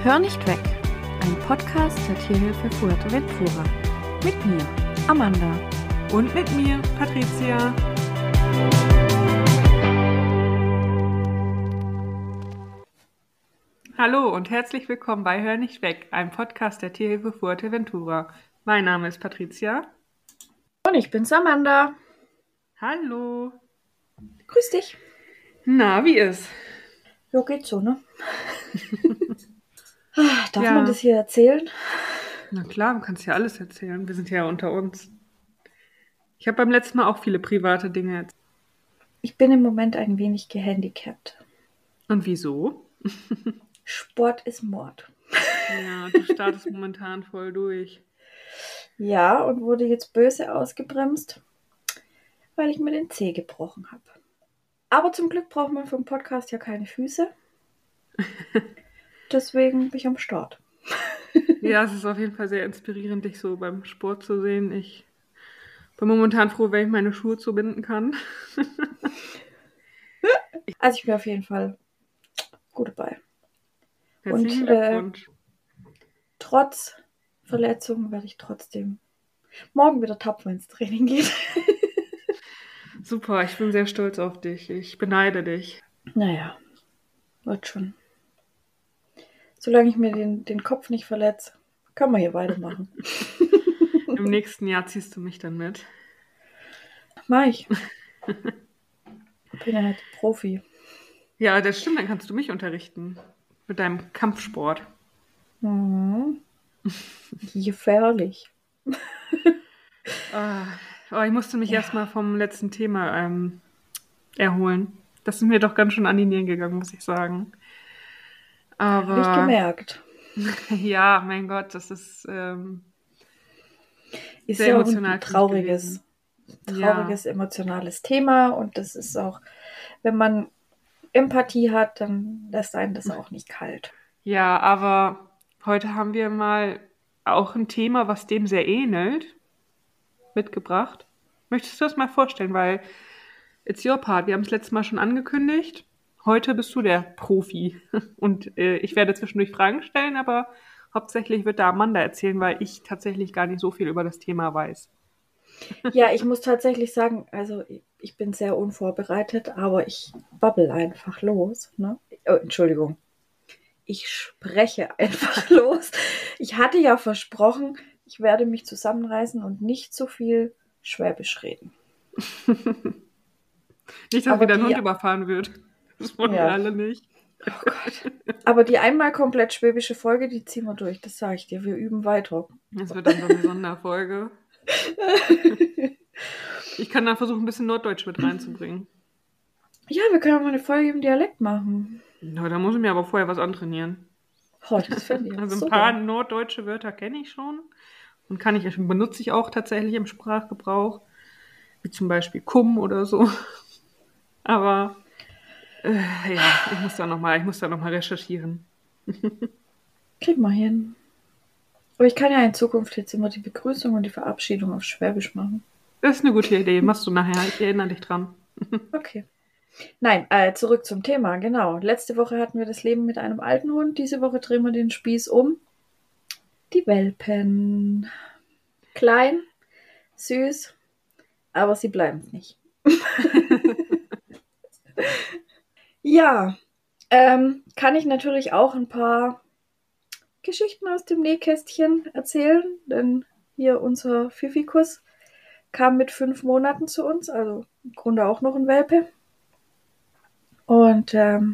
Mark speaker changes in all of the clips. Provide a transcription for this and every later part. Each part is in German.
Speaker 1: Hör nicht weg, ein Podcast der Tierhilfe Fuerteventura. Mit mir, Amanda.
Speaker 2: Und mit mir, Patricia. Hallo und herzlich willkommen bei Hör nicht weg, einem Podcast der Tierhilfe Fuerteventura. Mein Name ist Patricia.
Speaker 1: Und ich bin's, Amanda.
Speaker 2: Hallo.
Speaker 1: Grüß dich.
Speaker 2: Na, wie ist?
Speaker 1: Jo, geht so, ne? Darf
Speaker 2: Ja.
Speaker 1: man das hier erzählen?
Speaker 2: Na klar, du kannst ja alles erzählen. Wir sind ja unter uns. Ich habe beim letzten Mal auch viele private Dinge erzählt.
Speaker 1: Ich bin im Moment ein wenig gehandicapt.
Speaker 2: Und wieso?
Speaker 1: Sport ist Mord.
Speaker 2: Ja, du startest momentan voll durch.
Speaker 1: Ja, und wurde jetzt böse ausgebremst, weil ich mir den Zeh gebrochen habe. Aber zum Glück braucht man für den Podcast ja keine Füße. Deswegen bin ich am Start.
Speaker 2: Ja, es ist auf jeden Fall sehr inspirierend, dich so beim Sport zu sehen. Ich bin momentan froh, wenn ich meine Schuhe zubinden kann.
Speaker 1: Also ich bin auf jeden Fall gut dabei.
Speaker 2: Herzlichen
Speaker 1: Und,
Speaker 2: Glückwunsch.
Speaker 1: Trotz Verletzungen werde ich trotzdem morgen wieder tapfer ins Training gehen.
Speaker 2: Super, ich bin sehr stolz auf dich. Ich beneide dich.
Speaker 1: Naja, wird schon. Solange ich mir den Kopf nicht verletze, können wir hier weitermachen.
Speaker 2: Im nächsten Jahr ziehst du mich dann mit.
Speaker 1: Mach ich. Ich bin ja halt Profi.
Speaker 2: Ja, das stimmt, dann kannst du mich unterrichten. Mit deinem Kampfsport.
Speaker 1: Mhm. Gefährlich.
Speaker 2: Ich musste mich erstmal vom letzten Thema erholen. Das ist mir doch ganz schön an die Nieren gegangen, muss ich sagen. Aber
Speaker 1: Habe ich gemerkt.
Speaker 2: ja, mein Gott, das ist sehr
Speaker 1: ja
Speaker 2: emotional
Speaker 1: ein
Speaker 2: für mich gewesen.
Speaker 1: trauriges, emotionales Thema. Und das ist auch, wenn man Empathie hat, dann lässt einen das auch nicht kalt.
Speaker 2: Ja, aber heute haben wir mal auch ein Thema, was dem sehr ähnelt, mitgebracht. Möchtest du das mal vorstellen? Weil it's your part. Wir haben es letztes Mal schon angekündigt. Heute bist du der Profi. Und ich werde zwischendurch Fragen stellen, aber hauptsächlich wird da Amanda erzählen, weil ich tatsächlich gar nicht so viel über das Thema weiß.
Speaker 1: Ja, ich muss tatsächlich sagen, also ich bin sehr unvorbereitet, aber ich babbel einfach los. Ne? Oh, Entschuldigung. Ich spreche einfach los. Ich hatte ja versprochen, ich werde mich zusammenreißen und nicht so viel Schwäbisch reden.
Speaker 2: Nicht, dass
Speaker 1: Aber
Speaker 2: wieder ein
Speaker 1: die-
Speaker 2: Hund überfahren wird. Das wollen wir
Speaker 1: Ja.
Speaker 2: alle nicht.
Speaker 1: Oh Gott. Aber die einmal komplett schwäbische Folge, die ziehen wir durch. Das sage ich dir. Wir üben weiter.
Speaker 2: Das wird dann so eine Sonderfolge. Ich kann dann versuchen, ein bisschen Norddeutsch mit reinzubringen.
Speaker 1: Ja, wir können mal eine Folge im Dialekt machen.
Speaker 2: Na, da muss ich mir aber vorher was antrainieren.
Speaker 1: Oh, das fände ich
Speaker 2: Also ein
Speaker 1: super.
Speaker 2: paar norddeutsche Wörter kenne ich schon und benutze ich auch tatsächlich im Sprachgebrauch, wie zum Beispiel Kumm oder so. Aber ja, ich muss da noch mal recherchieren.
Speaker 1: Krieg mal hin. Aber ich kann ja in Zukunft jetzt immer die Begrüßung und die Verabschiedung auf Schwäbisch machen.
Speaker 2: Das ist eine gute Idee. Machst du nachher. Ich erinnere dich dran.
Speaker 1: Okay. Nein, zurück zum Thema, genau. Letzte Woche hatten wir das Leben mit einem alten Hund. Diese Woche drehen wir den Spieß um. Die Welpen. Klein, süß, aber sie bleiben nicht. Ja, kann ich natürlich auch ein paar Geschichten aus dem Nähkästchen erzählen, denn hier unser Pfiffikus kam mit 5 Monaten zu uns, also im Grunde auch noch ein Welpe. Und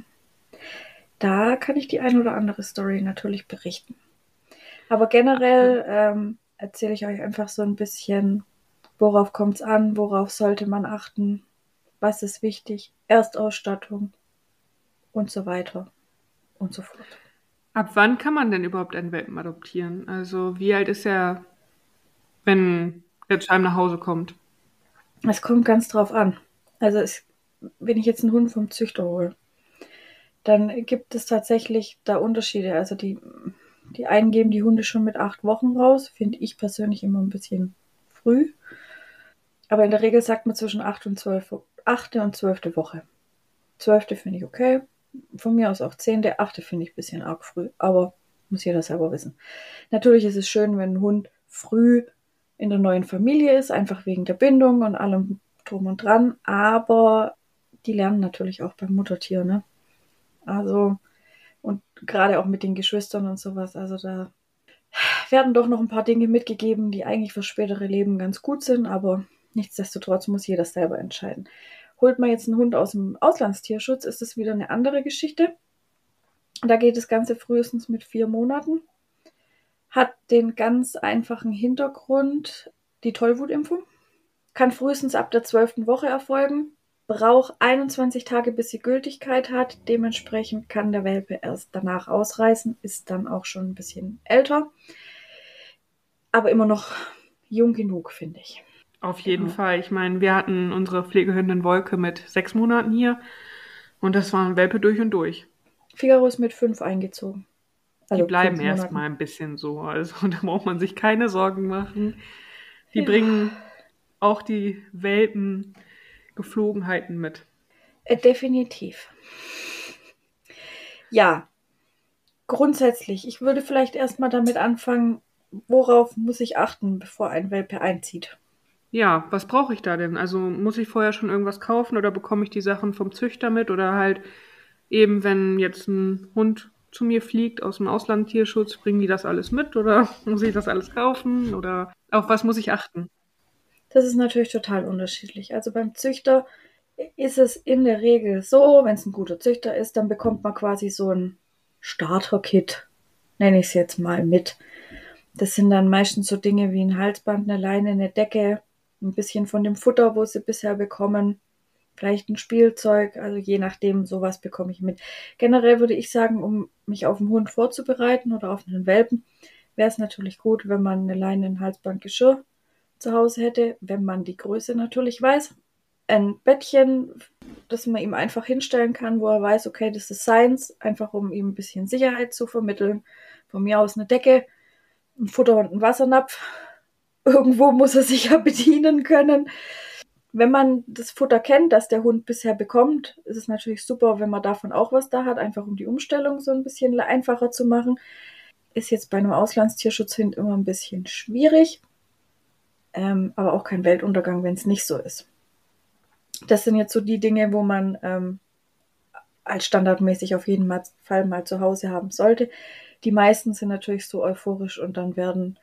Speaker 1: da kann ich die ein oder andere Story natürlich berichten. Aber generell erzähle ich euch einfach so ein bisschen, worauf kommt es an, worauf sollte man achten, was ist wichtig, Erstausstattung und so weiter und so fort.
Speaker 2: Ab wann kann man denn überhaupt einen Welpen adoptieren? Also wie alt ist er, wenn der zu einem nach Hause kommt?
Speaker 1: Es kommt ganz drauf an. Also wenn ich jetzt einen Hund vom Züchter hole, dann gibt es tatsächlich da Unterschiede. Also die einen geben die Hunde schon mit 8 Wochen raus, finde ich persönlich immer ein bisschen früh. Aber in der Regel sagt man zwischen 8. und 12. Woche. 12. finde ich okay. Von mir aus auch 10. 8. finde ich ein bisschen arg früh. Aber muss jeder selber wissen. Natürlich ist es schön, wenn ein Hund früh in der neuen Familie ist, einfach wegen der Bindung und allem drum und dran, aber die lernen natürlich auch beim Muttertier, ne? Also, und gerade auch mit den Geschwistern und sowas, also da werden doch noch ein paar Dinge mitgegeben, die eigentlich fürs spätere Leben ganz gut sind, aber nichtsdestotrotz muss jeder selber entscheiden. Holt man jetzt einen Hund aus dem Auslandstierschutz, ist das wieder eine andere Geschichte. Da geht das Ganze frühestens mit 4 Monaten. Hat den ganz einfachen Hintergrund, die Tollwutimpfung. Kann frühestens ab der 12. Woche erfolgen. Braucht 21 Tage, bis sie Gültigkeit hat. Dementsprechend kann der Welpe erst danach ausreißen, ist dann auch schon ein bisschen älter. Aber immer noch jung genug, finde ich.
Speaker 2: Auf jeden Fall. Ich meine, wir hatten unsere Pflegehündin Wolke mit 6 Monaten hier und das waren Welpe durch und durch.
Speaker 1: Figaro ist mit 5 eingezogen.
Speaker 2: Die
Speaker 1: Also
Speaker 2: bleiben
Speaker 1: 5 Monaten.
Speaker 2: erstmal ein bisschen so. Also da braucht man sich keine Sorgen machen. Die
Speaker 1: Ja.
Speaker 2: bringen auch die Welpen-Geflogenheiten mit.
Speaker 1: Definitiv. Ja, grundsätzlich. Ich würde vielleicht erstmal damit anfangen, worauf muss ich achten, bevor ein Welpe einzieht.
Speaker 2: Ja, was brauche ich da denn? Also muss ich vorher schon irgendwas kaufen oder bekomme ich die Sachen vom Züchter mit oder halt eben, wenn jetzt ein Hund zu mir fliegt aus dem Auslandtierschutz, bringen die das alles mit oder muss ich das alles kaufen oder auf was muss ich achten?
Speaker 1: Das ist natürlich total unterschiedlich. Also beim Züchter ist es in der Regel so, wenn es ein guter Züchter ist, dann bekommt man quasi so ein Starter-Kit, nenne ich es jetzt mal, mit. Das sind dann meistens so Dinge wie ein Halsband, eine Leine, eine Decke, ein bisschen von dem Futter, wo sie bisher bekommen, vielleicht ein Spielzeug, also je nachdem, sowas bekomme ich mit. Generell würde ich sagen, um mich auf einen Hund vorzubereiten oder auf einen Welpen, wäre es natürlich gut, wenn man eine Leine, ein Halsband, Geschirr zu Hause hätte, wenn man die Größe natürlich weiß. Ein Bettchen, das man ihm einfach hinstellen kann, wo er weiß, okay, das ist seins, einfach um ihm ein bisschen Sicherheit zu vermitteln. Von mir aus eine Decke, ein Futter und ein Wassernapf. Irgendwo muss er sich ja bedienen können. Wenn man das Futter kennt, das der Hund bisher bekommt, ist es natürlich super, wenn man davon auch was da hat, einfach um die Umstellung so ein bisschen einfacher zu machen. Ist jetzt bei einem Auslandstierschutzhund immer ein bisschen schwierig, aber auch kein Weltuntergang, wenn es nicht so ist. Das sind jetzt so die Dinge, wo man als standardmäßig auf jeden Fall mal zu Hause haben sollte. Die meisten sind natürlich so euphorisch und dann werden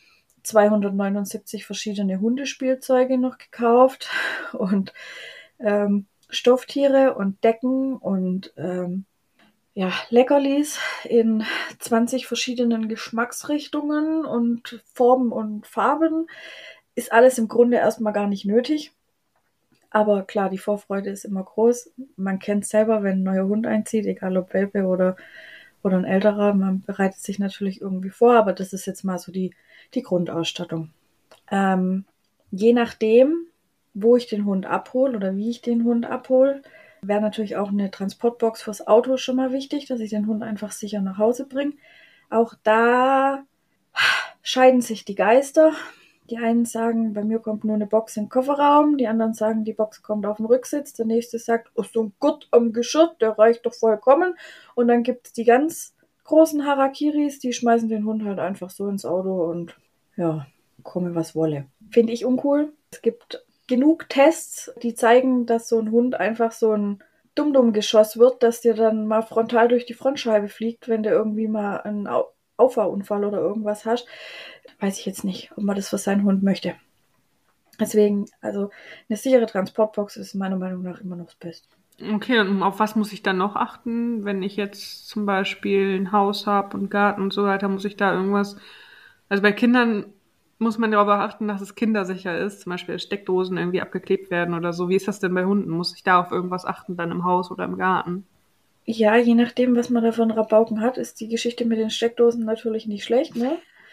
Speaker 1: 279 verschiedene Hundespielzeuge noch gekauft und Stofftiere und Decken und ja, Leckerlis in 20 verschiedenen Geschmacksrichtungen und Formen und Farben. Ist alles im Grunde erstmal gar nicht nötig. Aber klar, die Vorfreude ist immer groß. Man kennt es selber, wenn ein neuer Hund einzieht, egal ob Welpe oder ein älterer. Man bereitet sich natürlich irgendwie vor, aber das ist jetzt mal so die Grundausstattung. Je nachdem, wo ich den Hund abhole oder wie ich den Hund abhole, wäre natürlich auch eine Transportbox fürs Auto schon mal wichtig, dass ich den Hund einfach sicher nach Hause bringe. Auch da scheiden sich die Geister. Die einen sagen, bei mir kommt nur eine Box in den Kofferraum, die anderen sagen, die Box kommt auf den Rücksitz, der nächste sagt, oh, so ein Gurt am Geschirr, der reicht doch vollkommen. Und dann gibt es die ganz großen Harakiris, die schmeißen den Hund halt einfach so ins Auto und ja, komme was wolle. Finde ich uncool. Es gibt genug Tests, die zeigen, dass so ein Hund einfach so ein Dumm-Dumm-Geschoss wird, dass dir dann mal frontal durch die Frontscheibe fliegt, wenn du irgendwie mal einen Auffahrunfall oder irgendwas hast. Weiß ich jetzt nicht, ob man das für seinen Hund möchte. Deswegen, also eine sichere Transportbox ist meiner Meinung nach immer noch das Beste.
Speaker 2: Okay, und auf was muss ich dann noch achten, wenn ich jetzt zum Beispiel ein Haus habe und Garten und so weiter, muss ich da irgendwas, also bei Kindern muss man darauf achten, dass es kindersicher ist, zum Beispiel Steckdosen irgendwie abgeklebt werden oder so. Wie ist das denn bei Hunden? Muss ich da auf irgendwas achten, dann im Haus oder im Garten?
Speaker 1: Ja, je nachdem, was man da für einen Rabauken hat, ist die Geschichte mit den Steckdosen natürlich nicht schlecht, ne?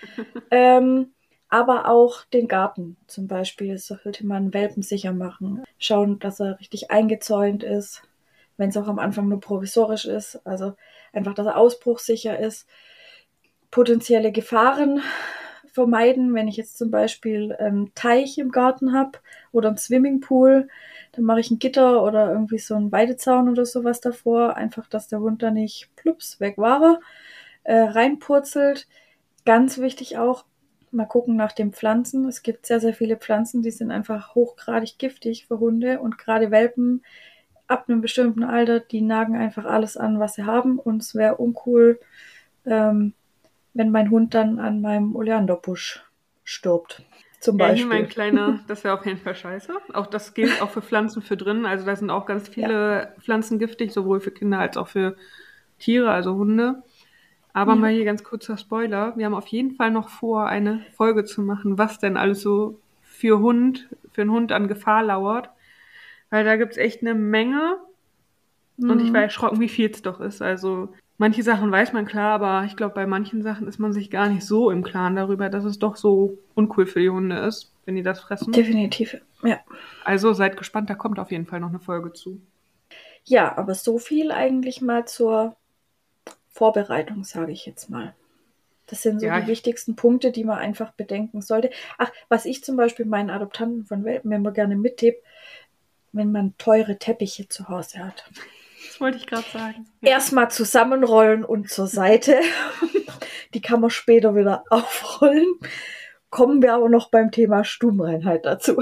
Speaker 1: Aber auch den Garten zum Beispiel sollte man welpensicher machen. Schauen, dass er richtig eingezäunt ist, wenn es auch am Anfang nur provisorisch ist. Also einfach, dass er ausbruchssicher ist. Potenzielle Gefahren vermeiden, wenn ich jetzt zum Beispiel einen Teich im Garten habe oder einen Swimmingpool, dann mache ich ein Gitter oder irgendwie so einen Weidezaun oder sowas davor, einfach, dass der Hund da nicht plups weg war. reinpurzelt. Ganz wichtig auch, mal gucken nach den Pflanzen. Es gibt sehr, sehr viele Pflanzen, die sind einfach hochgradig giftig für Hunde und gerade Welpen ab einem bestimmten Alter, die nagen einfach alles an, was sie haben und es wäre uncool, wenn mein Hund dann an meinem Oleanderbusch stirbt, zum
Speaker 2: Ja, hier mein
Speaker 1: Beispiel.
Speaker 2: kleiner, das wäre auf jeden Fall scheiße. Auch das gilt auch für Pflanzen für drinnen. Also da sind auch ganz
Speaker 1: Ja.
Speaker 2: viele Pflanzen giftig, sowohl für Kinder als auch für Tiere, also Hunde. Aber
Speaker 1: Ja.
Speaker 2: mal hier ganz kurzer Spoiler. Wir haben auf jeden Fall noch vor, eine Folge zu machen, was denn alles so für einen Hund an Gefahr lauert. Weil da gibt's echt eine Menge. Und ich war
Speaker 1: Mhm.
Speaker 2: erschrocken, wie viel es doch ist. Also manche Sachen weiß man klar, aber ich glaube, bei manchen Sachen ist man sich gar nicht so im Klaren darüber, dass es doch so uncool für die Hunde ist, wenn die das fressen.
Speaker 1: Definitiv, ja.
Speaker 2: Also seid gespannt, da kommt auf jeden Fall noch eine Folge zu.
Speaker 1: Ja, aber so viel eigentlich mal zur Vorbereitung, sage ich jetzt mal. Das sind so
Speaker 2: Ja,
Speaker 1: die wichtigsten Punkte, die man einfach bedenken sollte. Ach, was ich zum Beispiel meinen Adoptanten von Welpen immer gerne mittippe, wenn man teure Teppiche zu Hause hat.
Speaker 2: das wollte ich gerade sagen. Ja.
Speaker 1: Erstmal zusammenrollen und zur Seite. Die kann man später wieder aufrollen. Kommen wir aber noch beim Thema Stubenreinheit dazu.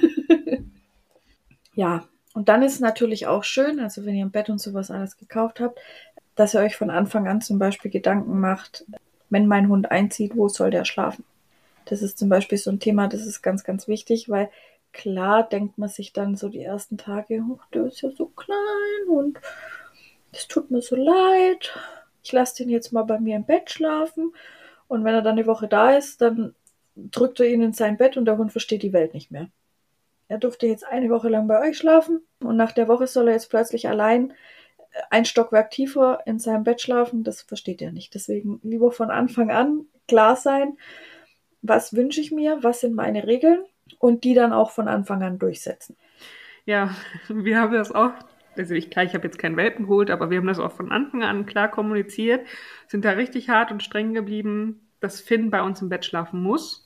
Speaker 1: Ja, und dann ist natürlich auch schön, also wenn ihr ein Bett und sowas alles gekauft habt, dass ihr euch von Anfang an zum Beispiel Gedanken macht, wenn mein Hund einzieht, wo soll der schlafen? Das ist zum Beispiel so ein Thema, das ist ganz, ganz wichtig, weil klar denkt man sich dann so die ersten Tage, oh, der ist ja so klein und es tut mir so leid. Ich lasse den jetzt mal bei mir im Bett schlafen. Und wenn er dann eine Woche da ist, dann drückt er ihn in sein Bett und der Hund versteht die Welt nicht mehr. Er durfte jetzt eine Woche lang bei euch schlafen und nach der Woche soll er jetzt plötzlich allein ein Stockwerk tiefer in seinem Bett schlafen. Das versteht er nicht. Deswegen lieber von Anfang an klar sein, was wünsche ich mir, was sind meine Regeln und die dann auch von Anfang an durchsetzen.
Speaker 2: Ja, wir haben das auch, also ich habe jetzt keinen Welpen geholt, aber wir haben das auch von Anfang an klar kommuniziert, sind da richtig hart und streng geblieben, dass Finn bei uns im Bett schlafen muss.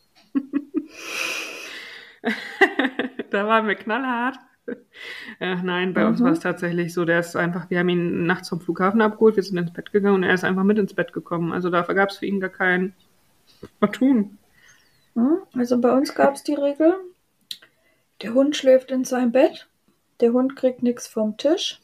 Speaker 2: Da waren wir knallhart. Nein, bei uns war es tatsächlich so, der ist einfach, wir haben ihn nachts vom Flughafen abgeholt, wir sind ins Bett gegangen und er ist einfach mit ins Bett gekommen. Also da gab es für ihn gar kein Vertun.
Speaker 1: Also bei uns gab es die Regel, der Hund schläft in seinem Bett, der Hund kriegt nichts vom Tisch.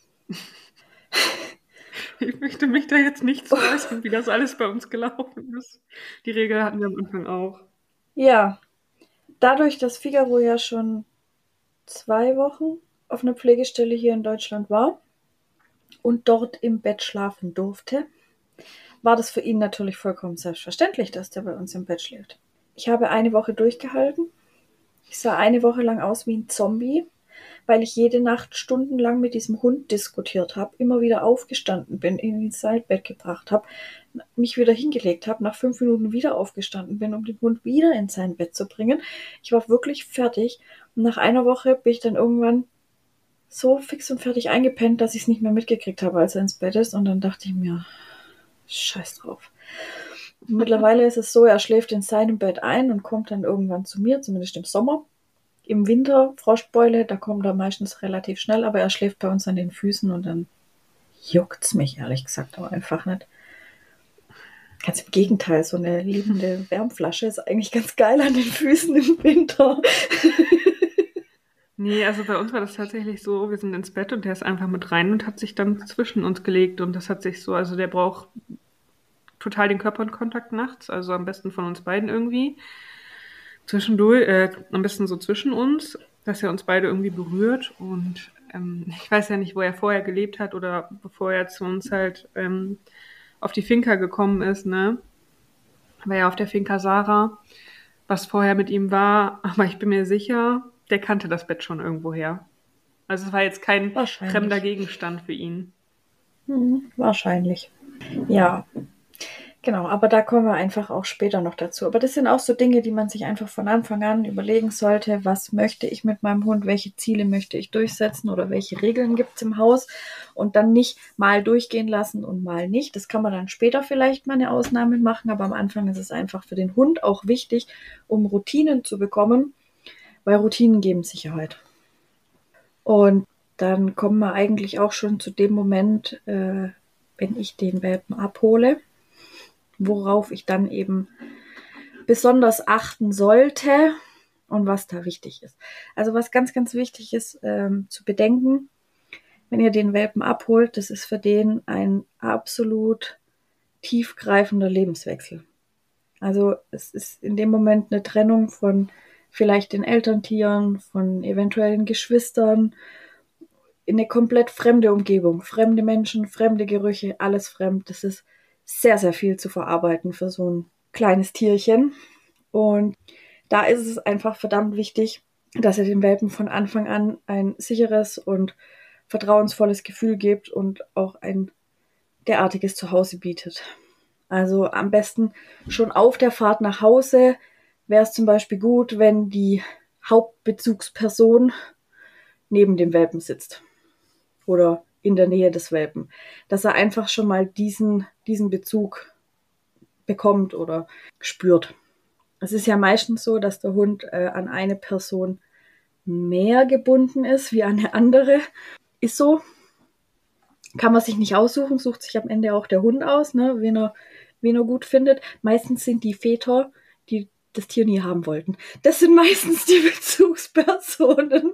Speaker 2: Ich möchte mich da jetzt nicht so äußern, wie das alles bei uns gelaufen ist. Die Regel hatten wir am Anfang auch.
Speaker 1: Ja, dadurch, dass Figaro ja schon 2 Wochen auf einer Pflegestelle hier in Deutschland war und dort im Bett schlafen durfte, war das für ihn natürlich vollkommen selbstverständlich, dass der bei uns im Bett schläft. Ich habe eine Woche durchgehalten. Ich sah eine Woche lang aus wie ein Zombie, weil ich jede Nacht stundenlang mit diesem Hund diskutiert habe, immer wieder aufgestanden bin, ihn ins Bett gebracht habe, mich wieder hingelegt habe, nach 5 Minuten wieder aufgestanden bin, um den Hund wieder in sein Bett zu bringen. Ich war wirklich fertig und nach einer Woche bin ich dann irgendwann so fix und fertig eingepennt, dass ich es nicht mehr mitgekriegt habe, als er ins Bett ist und dann dachte ich mir, scheiß drauf. Und mittlerweile ist es so, er schläft in seinem Bett ein und kommt dann irgendwann zu mir, zumindest im Sommer. Im Winter, Froschbeule, da kommt er meistens relativ schnell, aber er schläft bei uns an den Füßen und dann juckt's mich ehrlich gesagt aber einfach nicht. Ganz im Gegenteil, so eine liebende Wärmflasche ist eigentlich ganz geil an den Füßen im Winter.
Speaker 2: Nee, also bei uns war das tatsächlich so, wir sind ins Bett und der ist einfach mit rein und hat sich dann zwischen uns gelegt und das hat sich so, also der braucht total den Körperkontakt nachts, also am besten von uns beiden irgendwie. Zwischendurch, am besten so zwischen uns, dass er uns beide irgendwie berührt und ich weiß ja nicht, wo er vorher gelebt hat oder bevor er zu uns halt auf die Finca gekommen ist, ne? War ja auf der Finca Sarah, was vorher mit ihm war, aber ich bin mir sicher, der kannte das Bett schon irgendwoher. Also es war jetzt kein fremder
Speaker 1: Wahrscheinlich.
Speaker 2: Gegenstand für ihn.
Speaker 1: Wahrscheinlich. Ja, genau, aber da kommen wir einfach auch später noch dazu. Aber das sind auch so Dinge, die man sich einfach von Anfang an überlegen sollte. Was möchte ich mit meinem Hund? Welche Ziele möchte ich durchsetzen oder welche Regeln gibt es im Haus? Und dann nicht mal durchgehen lassen und mal nicht. Das kann man dann später vielleicht mal eine Ausnahme machen, aber am Anfang ist es einfach für den Hund auch wichtig, um Routinen zu bekommen, weil Routinen geben Sicherheit. Und dann kommen wir eigentlich auch schon zu dem Moment, wenn ich den Welpen abhole. worauf ich dann eben besonders achten sollte und was da wichtig ist. Also was ganz, ganz wichtig ist zu bedenken, wenn ihr den Welpen abholt, das ist für den ein absolut tiefgreifender Lebenswechsel. Also es ist in dem Moment eine Trennung von vielleicht den Elterntieren, von eventuellen Geschwistern, in eine komplett fremde Umgebung, fremde Menschen, fremde Gerüche, alles fremd. Das ist sehr, sehr viel zu verarbeiten für so ein kleines Tierchen. Und da ist es einfach verdammt wichtig, dass ihr den Welpen von Anfang an ein sicheres und vertrauensvolles Gefühl gebt und auch ein derartiges Zuhause bietet. Also am besten schon auf der Fahrt nach Hause wäre es zum Beispiel gut, wenn die Hauptbezugsperson neben dem Welpen sitzt oder in der Nähe des Welpen, dass er einfach schon mal diesen Bezug bekommt oder spürt. Es ist ja meistens so, dass der Hund an eine Person mehr gebunden ist wie an eine andere. Ist so. Kann man sich nicht aussuchen, sucht sich am Ende auch der Hund aus, ne, wen er gut findet. Meistens sind die Väter, die das Tier nie haben wollten. Das sind meistens die Bezugspersonen.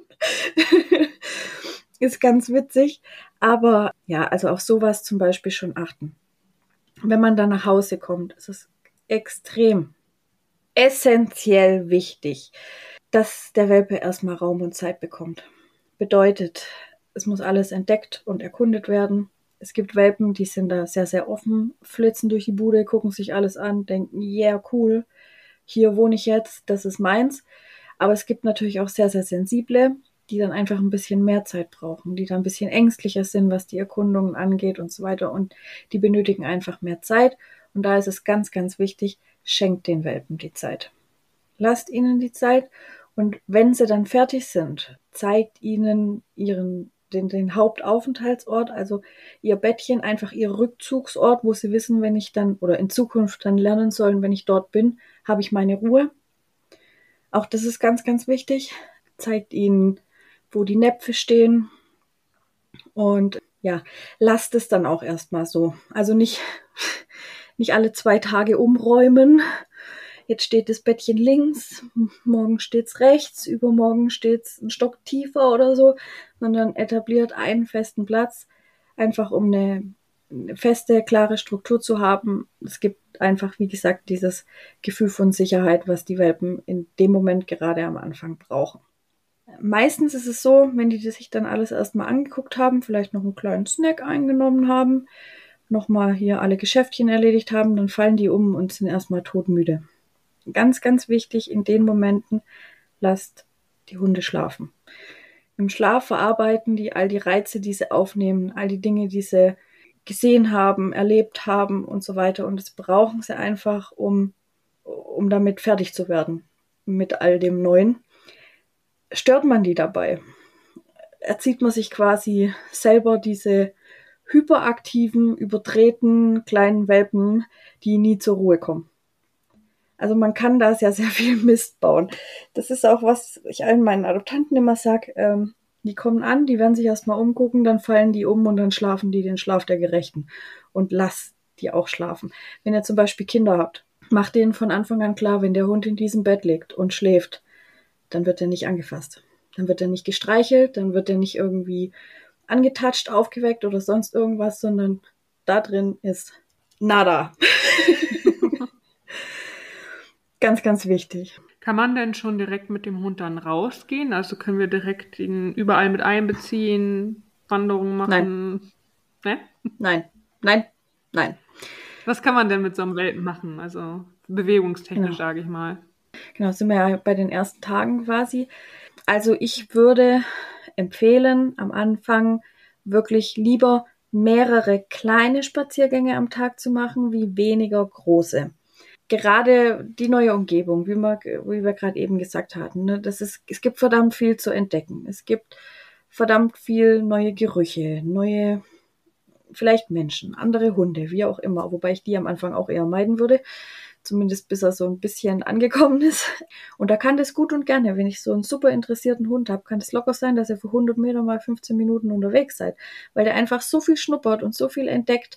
Speaker 1: Ist ganz witzig. Aber ja, also auf sowas zum Beispiel schon achten. Wenn man dann nach Hause kommt, ist es extrem essentiell wichtig, dass der Welpe erstmal Raum und Zeit bekommt. Bedeutet, es muss alles entdeckt und erkundet werden. Es gibt Welpen, die sind da sehr, sehr offen, flitzen durch die Bude, gucken sich alles an, denken, yeah, cool, hier wohne ich jetzt, das ist meins. Aber es gibt natürlich auch sehr, sehr sensible, die dann einfach ein bisschen mehr Zeit brauchen, die dann ein bisschen ängstlicher sind, was die Erkundungen angeht und so weiter. Und die benötigen einfach mehr Zeit. Und da ist es ganz, ganz wichtig, schenkt den Welpen die Zeit. Lasst ihnen die Zeit. Und wenn sie dann fertig sind, zeigt ihnen den Hauptaufenthaltsort, also ihr Bettchen, einfach ihr Rückzugsort, wo sie wissen, wenn ich dann oder in Zukunft dann lernen sollen, wenn ich dort bin, habe ich meine Ruhe. Auch das ist ganz, ganz wichtig. Zeigt ihnen, wo die Näpfe stehen. Und ja, lasst es dann auch erstmal so. Also nicht alle 2 Tage umräumen. Jetzt steht das Bettchen links, morgen steht's rechts, übermorgen steht's einen Stock tiefer oder so, sondern etabliert einen festen Platz, einfach um eine feste, klare Struktur zu haben. Es gibt einfach, wie gesagt, dieses Gefühl von Sicherheit, was die Welpen in dem Moment gerade am Anfang brauchen. Meistens ist es so, wenn die sich dann alles erstmal angeguckt haben, vielleicht noch einen kleinen Snack eingenommen haben, nochmal hier alle Geschäftchen erledigt haben, dann fallen die um und sind erstmal todmüde. Ganz, ganz wichtig in den Momenten, lasst die Hunde schlafen. Im Schlaf verarbeiten die all die Reize, die sie aufnehmen, all die Dinge, die sie gesehen haben, erlebt haben und so weiter. Und das brauchen sie einfach, um damit fertig zu werden, mit all dem Neuen. Stört man die dabei? Erzieht man sich quasi selber diese hyperaktiven, überdrehten kleinen Welpen, die nie zur Ruhe kommen. Also man kann da sehr, sehr viel Mist bauen. Das ist auch, was ich allen meinen Adoptanten immer sage. Die kommen an, die werden sich erstmal umgucken, dann fallen die um und dann schlafen die den Schlaf der Gerechten. Und lasst die auch schlafen. Wenn ihr zum Beispiel Kinder habt, macht denen von Anfang an klar, wenn der Hund in diesem Bett liegt und schläft, dann wird er nicht angefasst. Dann wird er nicht gestreichelt, dann wird er nicht irgendwie angetatscht, aufgeweckt oder sonst irgendwas, sondern da drin ist nada. Ganz, ganz wichtig.
Speaker 2: Kann man denn schon direkt mit dem Hund dann rausgehen? Also können wir direkt ihn überall mit einbeziehen, Wanderungen machen?
Speaker 1: Nein. Ne? Nein.
Speaker 2: Was kann man denn mit so einem Welpen machen? Also bewegungstechnisch, sage ich mal.
Speaker 1: Genau, sind wir ja bei den ersten Tagen quasi. Also ich würde empfehlen, am Anfang wirklich lieber mehrere kleine Spaziergänge am Tag zu machen, wie weniger große. Gerade die neue Umgebung, wie wir gerade eben gesagt hatten, ne, es gibt verdammt viel zu entdecken. Es gibt verdammt viel neue Gerüche, neue, vielleicht Menschen, andere Hunde, wie auch immer, wobei ich die am Anfang auch eher meiden würde, zumindest bis er so ein bisschen angekommen ist. Und da kann das gut und gerne, wenn ich so einen super interessierten Hund habe, kann es locker sein, dass ihr für 100 Meter mal 15 Minuten unterwegs seid, weil der einfach so viel schnuppert und so viel entdeckt.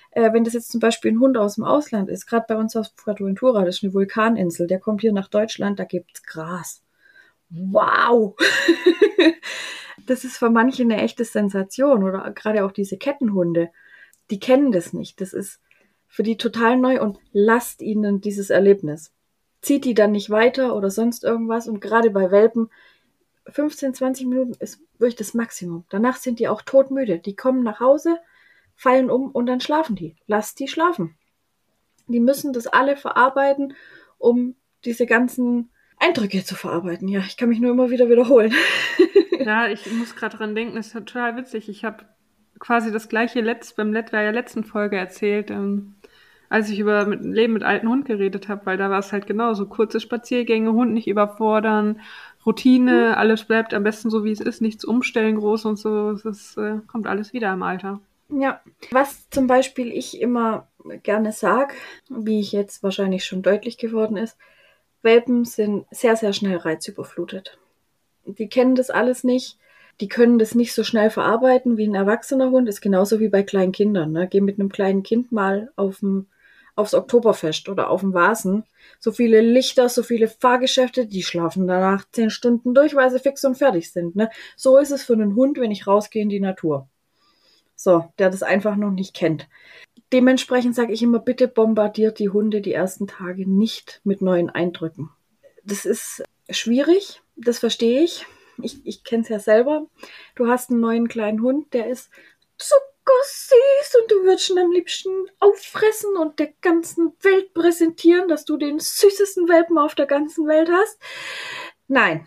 Speaker 1: Wenn das jetzt zum Beispiel ein Hund aus dem Ausland ist, gerade bei uns auf Fuerteventura, das ist eine Vulkaninsel, der kommt hier nach Deutschland, da gibt's Gras. Wow! Das ist für manche eine echte Sensation oder gerade auch diese Kettenhunde. Die kennen das nicht. Das ist für die total neu und lasst ihnen dieses Erlebnis. Zieht die dann nicht weiter oder sonst irgendwas und gerade bei Welpen 15, 20 Minuten ist wirklich das Maximum. Danach sind die auch todmüde. Die kommen nach Hause, fallen um und dann schlafen die. Lasst die schlafen. Die müssen das alle verarbeiten, um diese ganzen Eindrücke zu verarbeiten. Ja, ich kann mich nur immer wieder wiederholen.
Speaker 2: Ja, ich muss gerade dran denken, das ist total witzig. Ich habe quasi das gleiche bei der letzten Folge erzählt, als ich über Leben mit alten Hund geredet habe, weil da war es halt genauso. Kurze Spaziergänge, Hund nicht überfordern, Routine, alles bleibt am besten so, wie es ist, nichts umstellen groß und so. Das kommt alles wieder im Alter.
Speaker 1: Ja, was zum Beispiel ich immer gerne sage, wie ich jetzt wahrscheinlich schon deutlich geworden ist, Welpen sind sehr, sehr schnell reizüberflutet. Die kennen das alles nicht. Die können das nicht so schnell verarbeiten wie ein erwachsener Hund. Ist genauso wie bei kleinen Kindern. Ne? Geh mit einem kleinen Kind mal aufs Oktoberfest oder auf den Vasen. So viele Lichter, so viele Fahrgeschäfte, die schlafen danach 10 Stunden durch, weil sie fix und fertig sind. Ne? So ist es für einen Hund, wenn ich rausgehe in die Natur. So, der das einfach noch nicht kennt. Dementsprechend sage ich immer, bitte bombardiert die Hunde die ersten Tage nicht mit neuen Eindrücken. Das ist schwierig, das verstehe ich. Ich kenne es ja selber. Du hast einen neuen kleinen Hund, der ist zuckersüß und du würdest ihn am liebsten auffressen und der ganzen Welt präsentieren, dass du den süßesten Welpen auf der ganzen Welt hast. Nein.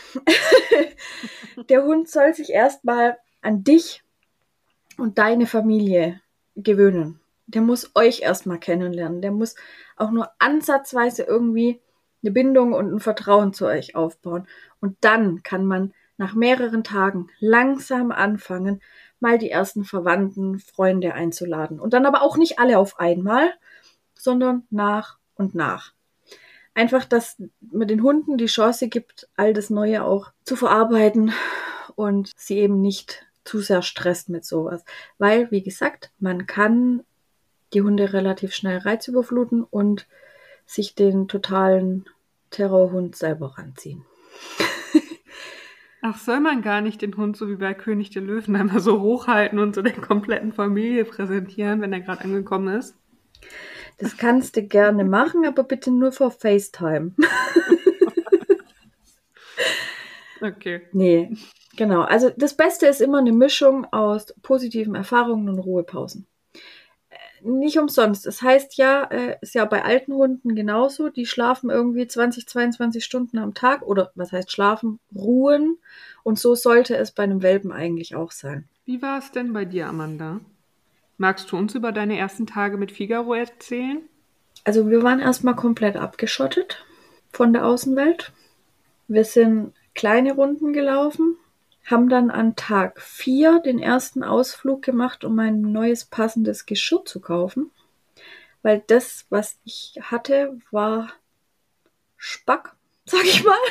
Speaker 1: Der Hund soll sich erstmal an dich und deine Familie gewöhnen. Der muss euch erstmal kennenlernen. Der muss auch nur ansatzweise irgendwie eine Bindung und ein Vertrauen zu euch aufbauen. Und dann kann man nach mehreren Tagen langsam anfangen, mal die ersten Verwandten, Freunde einzuladen. Und dann aber auch nicht alle auf einmal, sondern nach und nach. Einfach, dass man den Hunden die Chance gibt, all das Neue auch zu verarbeiten und sie eben nicht zu sehr stresst mit sowas. Weil, wie gesagt, man kann die Hunde relativ schnell reizüberfluten und sich den totalen Terrorhund selber ranziehen.
Speaker 2: Ach, soll man gar nicht den Hund so wie bei König der Löwen einmal so hochhalten und so der kompletten Familie präsentieren, wenn er gerade angekommen ist?
Speaker 1: Das kannst du gerne machen, aber bitte nur vor FaceTime.
Speaker 2: Okay.
Speaker 1: Nee, genau. Also das Beste ist immer eine Mischung aus positiven Erfahrungen und Ruhepausen. Nicht umsonst. Das heißt ja, ist ja bei alten Hunden genauso. Die schlafen irgendwie 20, 22 Stunden am Tag oder was heißt schlafen? Ruhen. Und so sollte es bei einem Welpen eigentlich auch sein.
Speaker 2: Wie war es denn bei dir, Amanda? Magst du uns über deine ersten Tage mit Figaro erzählen?
Speaker 1: Also wir waren erstmal komplett abgeschottet von der Außenwelt. Wir sind kleine Runden gelaufen, haben dann an Tag 4 den ersten Ausflug gemacht, um ein neues passendes Geschirr zu kaufen. Weil das, was ich hatte, war Spack, sag ich mal.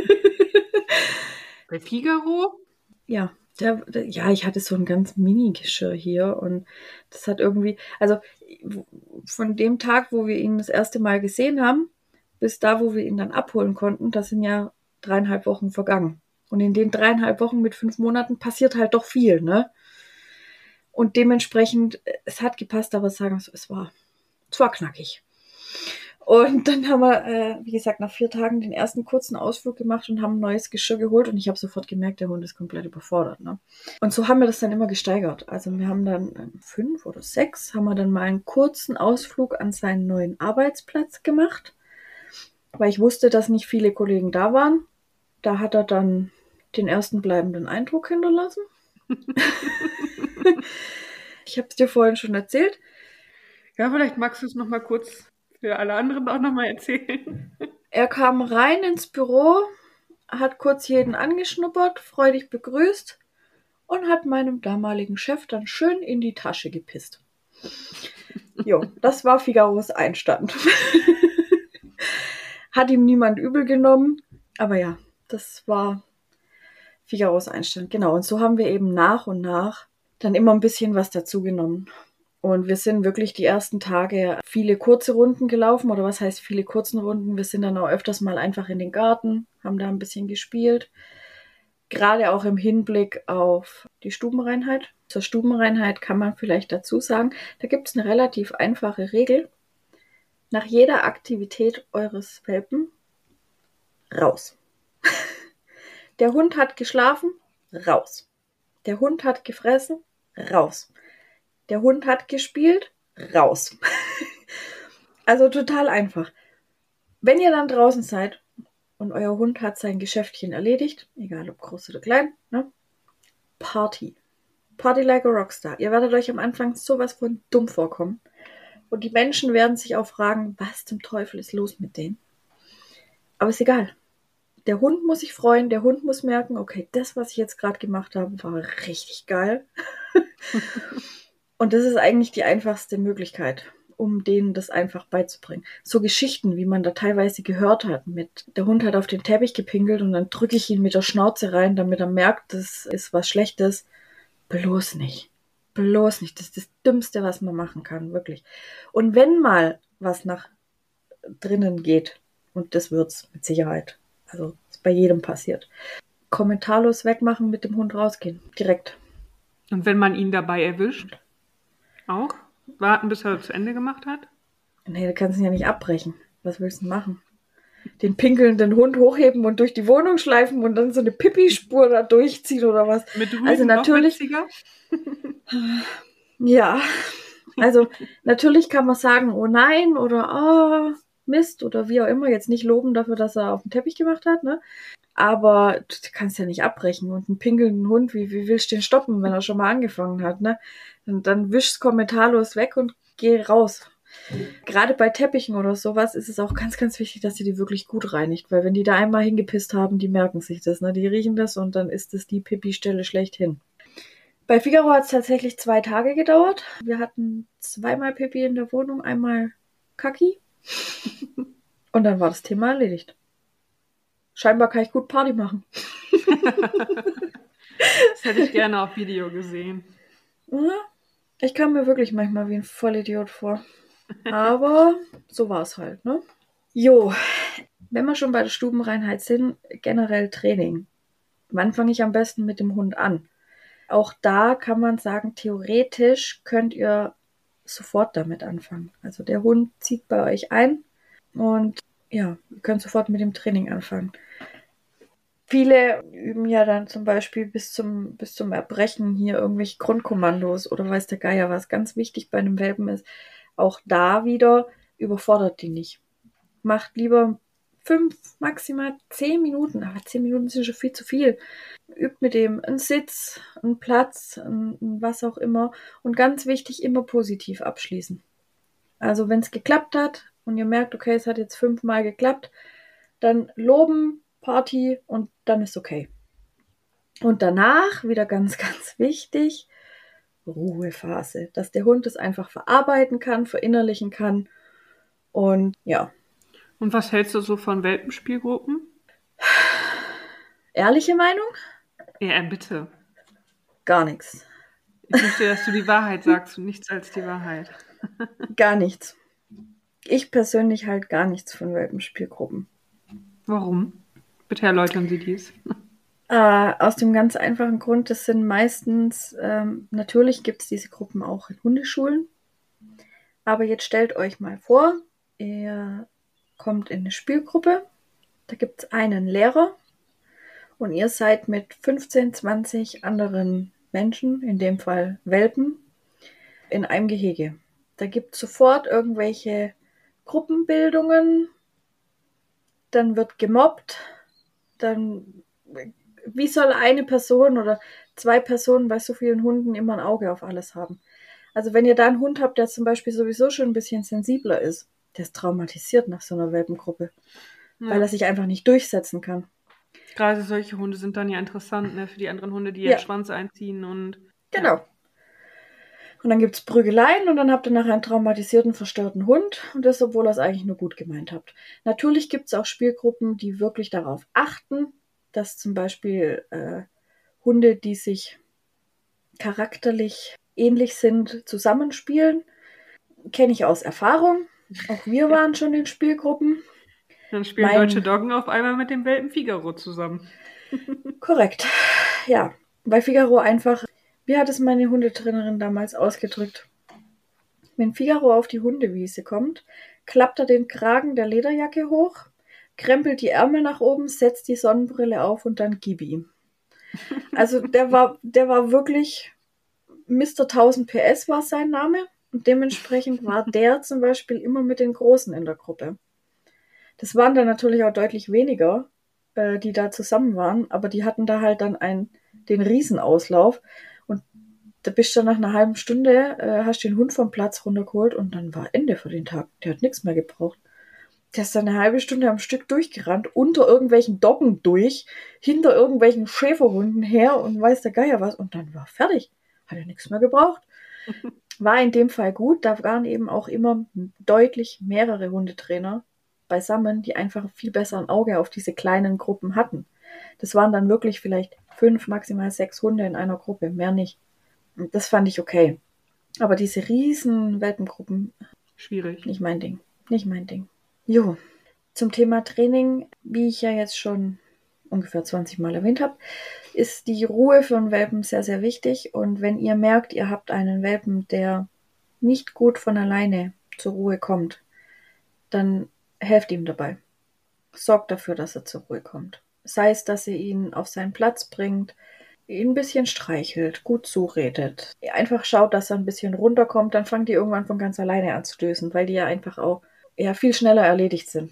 Speaker 2: Bei Figaro?
Speaker 1: Ja, ja, ich hatte so ein ganz Mini-Geschirr hier und das hat irgendwie, also von dem Tag, wo wir ihn das erste Mal gesehen haben, bis da, wo wir ihn dann abholen konnten, das sind ja 3,5 Wochen vergangen. Und in den 3,5 Wochen mit 5 Monaten passiert halt doch viel, ne? Und dementsprechend, es hat gepasst, aber sagen wir so, es war knackig. Und dann haben wir, wie gesagt, nach 4 Tagen den ersten kurzen Ausflug gemacht und haben ein neues Geschirr geholt. Und ich habe sofort gemerkt, der Hund ist komplett überfordert. Ne? Und so haben wir das dann immer gesteigert. Also wir haben dann 5 oder 6, haben wir dann mal einen kurzen Ausflug an seinen neuen Arbeitsplatz gemacht. Weil ich wusste, dass nicht viele Kollegen da waren. Da hat er dann den ersten bleibenden Eindruck hinterlassen. Ich habe es dir vorhin schon erzählt.
Speaker 2: Ja, vielleicht magst du es noch mal kurz für alle anderen auch noch mal erzählen.
Speaker 1: Er kam rein ins Büro, hat kurz jeden angeschnuppert, freudig begrüßt und hat meinem damaligen Chef dann schön in die Tasche gepisst. Jo, das war Figaros Einstand. Hat ihm niemand übel genommen, aber ja, das war Figaros Einstand. Genau, und so haben wir eben nach und nach dann immer ein bisschen was dazugenommen. Und wir sind wirklich die ersten Tage viele kurze Runden gelaufen. Oder was heißt viele kurzen Runden? Wir sind dann auch öfters mal einfach in den Garten, haben da ein bisschen gespielt. Gerade auch im Hinblick auf die Stubenreinheit. Zur Stubenreinheit kann man vielleicht dazu sagen, da gibt es eine relativ einfache Regel. Nach jeder Aktivität eures Welpen raus. Der Hund hat geschlafen, raus. Der Hund hat gefressen, raus. Der Hund hat gespielt, raus. Also total einfach. Wenn ihr dann draußen seid und euer Hund hat sein Geschäftchen erledigt, egal ob groß oder klein, ne? Party. Party like a Rockstar. Ihr werdet euch am Anfang sowas von dumm vorkommen. Und die Menschen werden sich auch fragen, was zum Teufel ist los mit denen? Aber ist egal. Der Hund muss sich freuen, der Hund muss merken, okay, das, was ich jetzt gerade gemacht habe, war richtig geil. Und das ist eigentlich die einfachste Möglichkeit, um denen das einfach beizubringen. So Geschichten, wie man da teilweise gehört hat, mit der Hund hat auf den Teppich gepinkelt und dann drücke ich ihn mit der Schnauze rein, damit er merkt, das ist was Schlechtes. Bloß nicht. Bloß nicht. Das ist das Dümmste, was man machen kann, wirklich. Und wenn mal was nach drinnen geht, und das wird's mit Sicherheit, also ist bei jedem passiert, kommentarlos wegmachen, mit dem Hund rausgehen, direkt.
Speaker 2: Und wenn man ihn dabei erwischt, auch? Warten, bis er zu Ende gemacht hat?
Speaker 1: Nee, du kannst ihn ja nicht abbrechen. Was willst du machen? Den pinkelnden Hund hochheben und durch die Wohnung schleifen und dann so eine Pipi-Spur da durchziehen oder was?
Speaker 2: Mit Rüden
Speaker 1: Also natürlich,
Speaker 2: noch witziger?
Speaker 1: ja, also natürlich kann man sagen, oh nein oder oh, Mist oder wie auch immer, jetzt nicht loben dafür, dass er auf den Teppich gemacht hat, ne? Aber du kannst ja nicht abbrechen und einen pinkelnden Hund, wie willst du den stoppen, wenn er schon mal angefangen hat, ne? Und dann wisch's kommentarlos weg und geh raus. Gerade bei Teppichen oder sowas ist es auch ganz, ganz wichtig, dass ihr die wirklich gut reinigt, weil wenn die da einmal hingepisst haben, die merken sich das, ne? Die riechen das und dann ist es die Pipi-Stelle schlechthin. Bei Figaro hat es tatsächlich 2 Tage gedauert. Wir hatten 2-mal Pipi in der Wohnung, einmal Kaki. Und dann war das Thema erledigt. Scheinbar kann ich gut Party machen.
Speaker 2: Das hätte ich gerne auf Video gesehen.
Speaker 1: Ja, ich kam mir wirklich manchmal wie ein Vollidiot vor. Aber so war es halt, ne? Jo, wenn wir schon bei der Stubenreinheit sind, generell Training. Wann fange ich am besten mit dem Hund an? Auch da kann man sagen, theoretisch könnt ihr sofort damit anfangen. Also der Hund zieht bei euch ein und ja, ihr könnt sofort mit dem Training anfangen. Viele üben ja dann zum Beispiel bis zum Erbrechen hier irgendwelche Grundkommandos oder weiß der Geier was. Ganz wichtig bei einem Welpen ist, auch da wieder überfordert die nicht. Macht lieber 5, maximal 10 Minuten, aber 10 Minuten sind schon viel zu viel. Übt mit dem einen Sitz, einen Platz, was auch immer. Und ganz wichtig, immer positiv abschließen. Also wenn es geklappt hat und ihr merkt, okay, es hat jetzt 5-mal geklappt, dann loben, Party und dann ist okay. Und danach, wieder ganz, ganz wichtig, Ruhephase, dass der Hund es einfach verarbeiten kann, verinnerlichen kann und ja.
Speaker 2: Und was hältst du so von Welpenspielgruppen?
Speaker 1: Ehrliche Meinung?
Speaker 2: Ja, bitte.
Speaker 1: Gar nichts.
Speaker 2: Ich möchte, dass du die Wahrheit sagst und nichts als die Wahrheit.
Speaker 1: Gar nichts. Ich persönlich halt gar nichts von Welpenspielgruppen.
Speaker 2: Warum? Bitte erläutern Sie dies.
Speaker 1: Aus dem ganz einfachen Grund, das sind meistens, natürlich gibt es diese Gruppen auch in Hundeschulen, aber jetzt stellt euch mal vor, ihr kommt in eine Spielgruppe, da gibt es einen Lehrer und ihr seid mit 15, 20 anderen Menschen, in dem Fall Welpen, in einem Gehege. Da gibt es sofort irgendwelche Gruppenbildungen, dann wird gemobbt, dann wie soll eine Person oder 2 Personen bei so vielen Hunden immer ein Auge auf alles haben? Also wenn ihr da einen Hund habt, der zum Beispiel sowieso schon ein bisschen sensibler ist, der ist traumatisiert nach so einer Welpengruppe, weil er sich einfach nicht durchsetzen kann.
Speaker 2: Gerade solche Hunde sind dann ja interessant, ne, für die anderen Hunde, die
Speaker 1: Ja.
Speaker 2: ihren Schwanz einziehen und...
Speaker 1: Genau.
Speaker 2: Ja.
Speaker 1: Und dann gibt es Prügeleien und dann habt ihr nachher einen traumatisierten, verstörten Hund und das, obwohl ihr es eigentlich nur gut gemeint habt. Natürlich gibt es auch Spielgruppen, die wirklich darauf achten, dass zum Beispiel Hunde, die sich charakterlich ähnlich sind, zusammenspielen. Kenne ich aus Erfahrung. Auch wir waren schon in Spielgruppen.
Speaker 2: Dann spielen deutsche Doggen auf einmal mit dem Welpen Figaro zusammen.
Speaker 1: Korrekt. Ja, bei Figaro einfach, wie hat es meine Hundetrainerin damals ausgedrückt? Wenn Figaro auf die Hundewiese kommt, klappt er den Kragen der Lederjacke hoch, krempelt die Ärmel nach oben, setzt die Sonnenbrille auf und dann gib ihm. Also der war wirklich Mr. 1000 PS war sein Name und dementsprechend war der zum Beispiel immer mit den Großen in der Gruppe. Das waren dann natürlich auch deutlich weniger, die da zusammen waren, aber die hatten da halt dann den Riesenauslauf und da bist du nach einer halben Stunde, hast den Hund vom Platz runtergeholt und dann war Ende für den Tag. Der hat nichts mehr gebraucht. Der ist dann eine halbe Stunde am Stück durchgerannt, unter irgendwelchen Doggen durch, hinter irgendwelchen Schäferhunden her und weiß der Geier was. Und dann war fertig. Hat er nichts mehr gebraucht. War in dem Fall gut. Da waren eben auch immer deutlich mehrere Hundetrainer beisammen, die einfach viel besser ein Auge auf diese kleinen Gruppen hatten. Das waren dann wirklich vielleicht 5, maximal 6 Hunde in einer Gruppe, mehr nicht. Und das fand ich okay. Aber diese riesen Welpengruppen,
Speaker 2: schwierig.
Speaker 1: Nicht mein Ding. Nicht mein Ding. Jo, zum Thema Training, wie ich ja jetzt schon ungefähr 20 Mal erwähnt habe, ist die Ruhe für einen Welpen sehr, sehr wichtig. Und wenn ihr merkt, ihr habt einen Welpen, der nicht gut von alleine zur Ruhe kommt, dann helft ihm dabei. Sorgt dafür, dass er zur Ruhe kommt. Sei es, dass ihr ihn auf seinen Platz bringt, ihn ein bisschen streichelt, gut zuredet. Einfach schaut, dass er ein bisschen runterkommt, dann fangt ihr irgendwann von ganz alleine an zu dösen, weil die ja einfach auch viel schneller erledigt sind.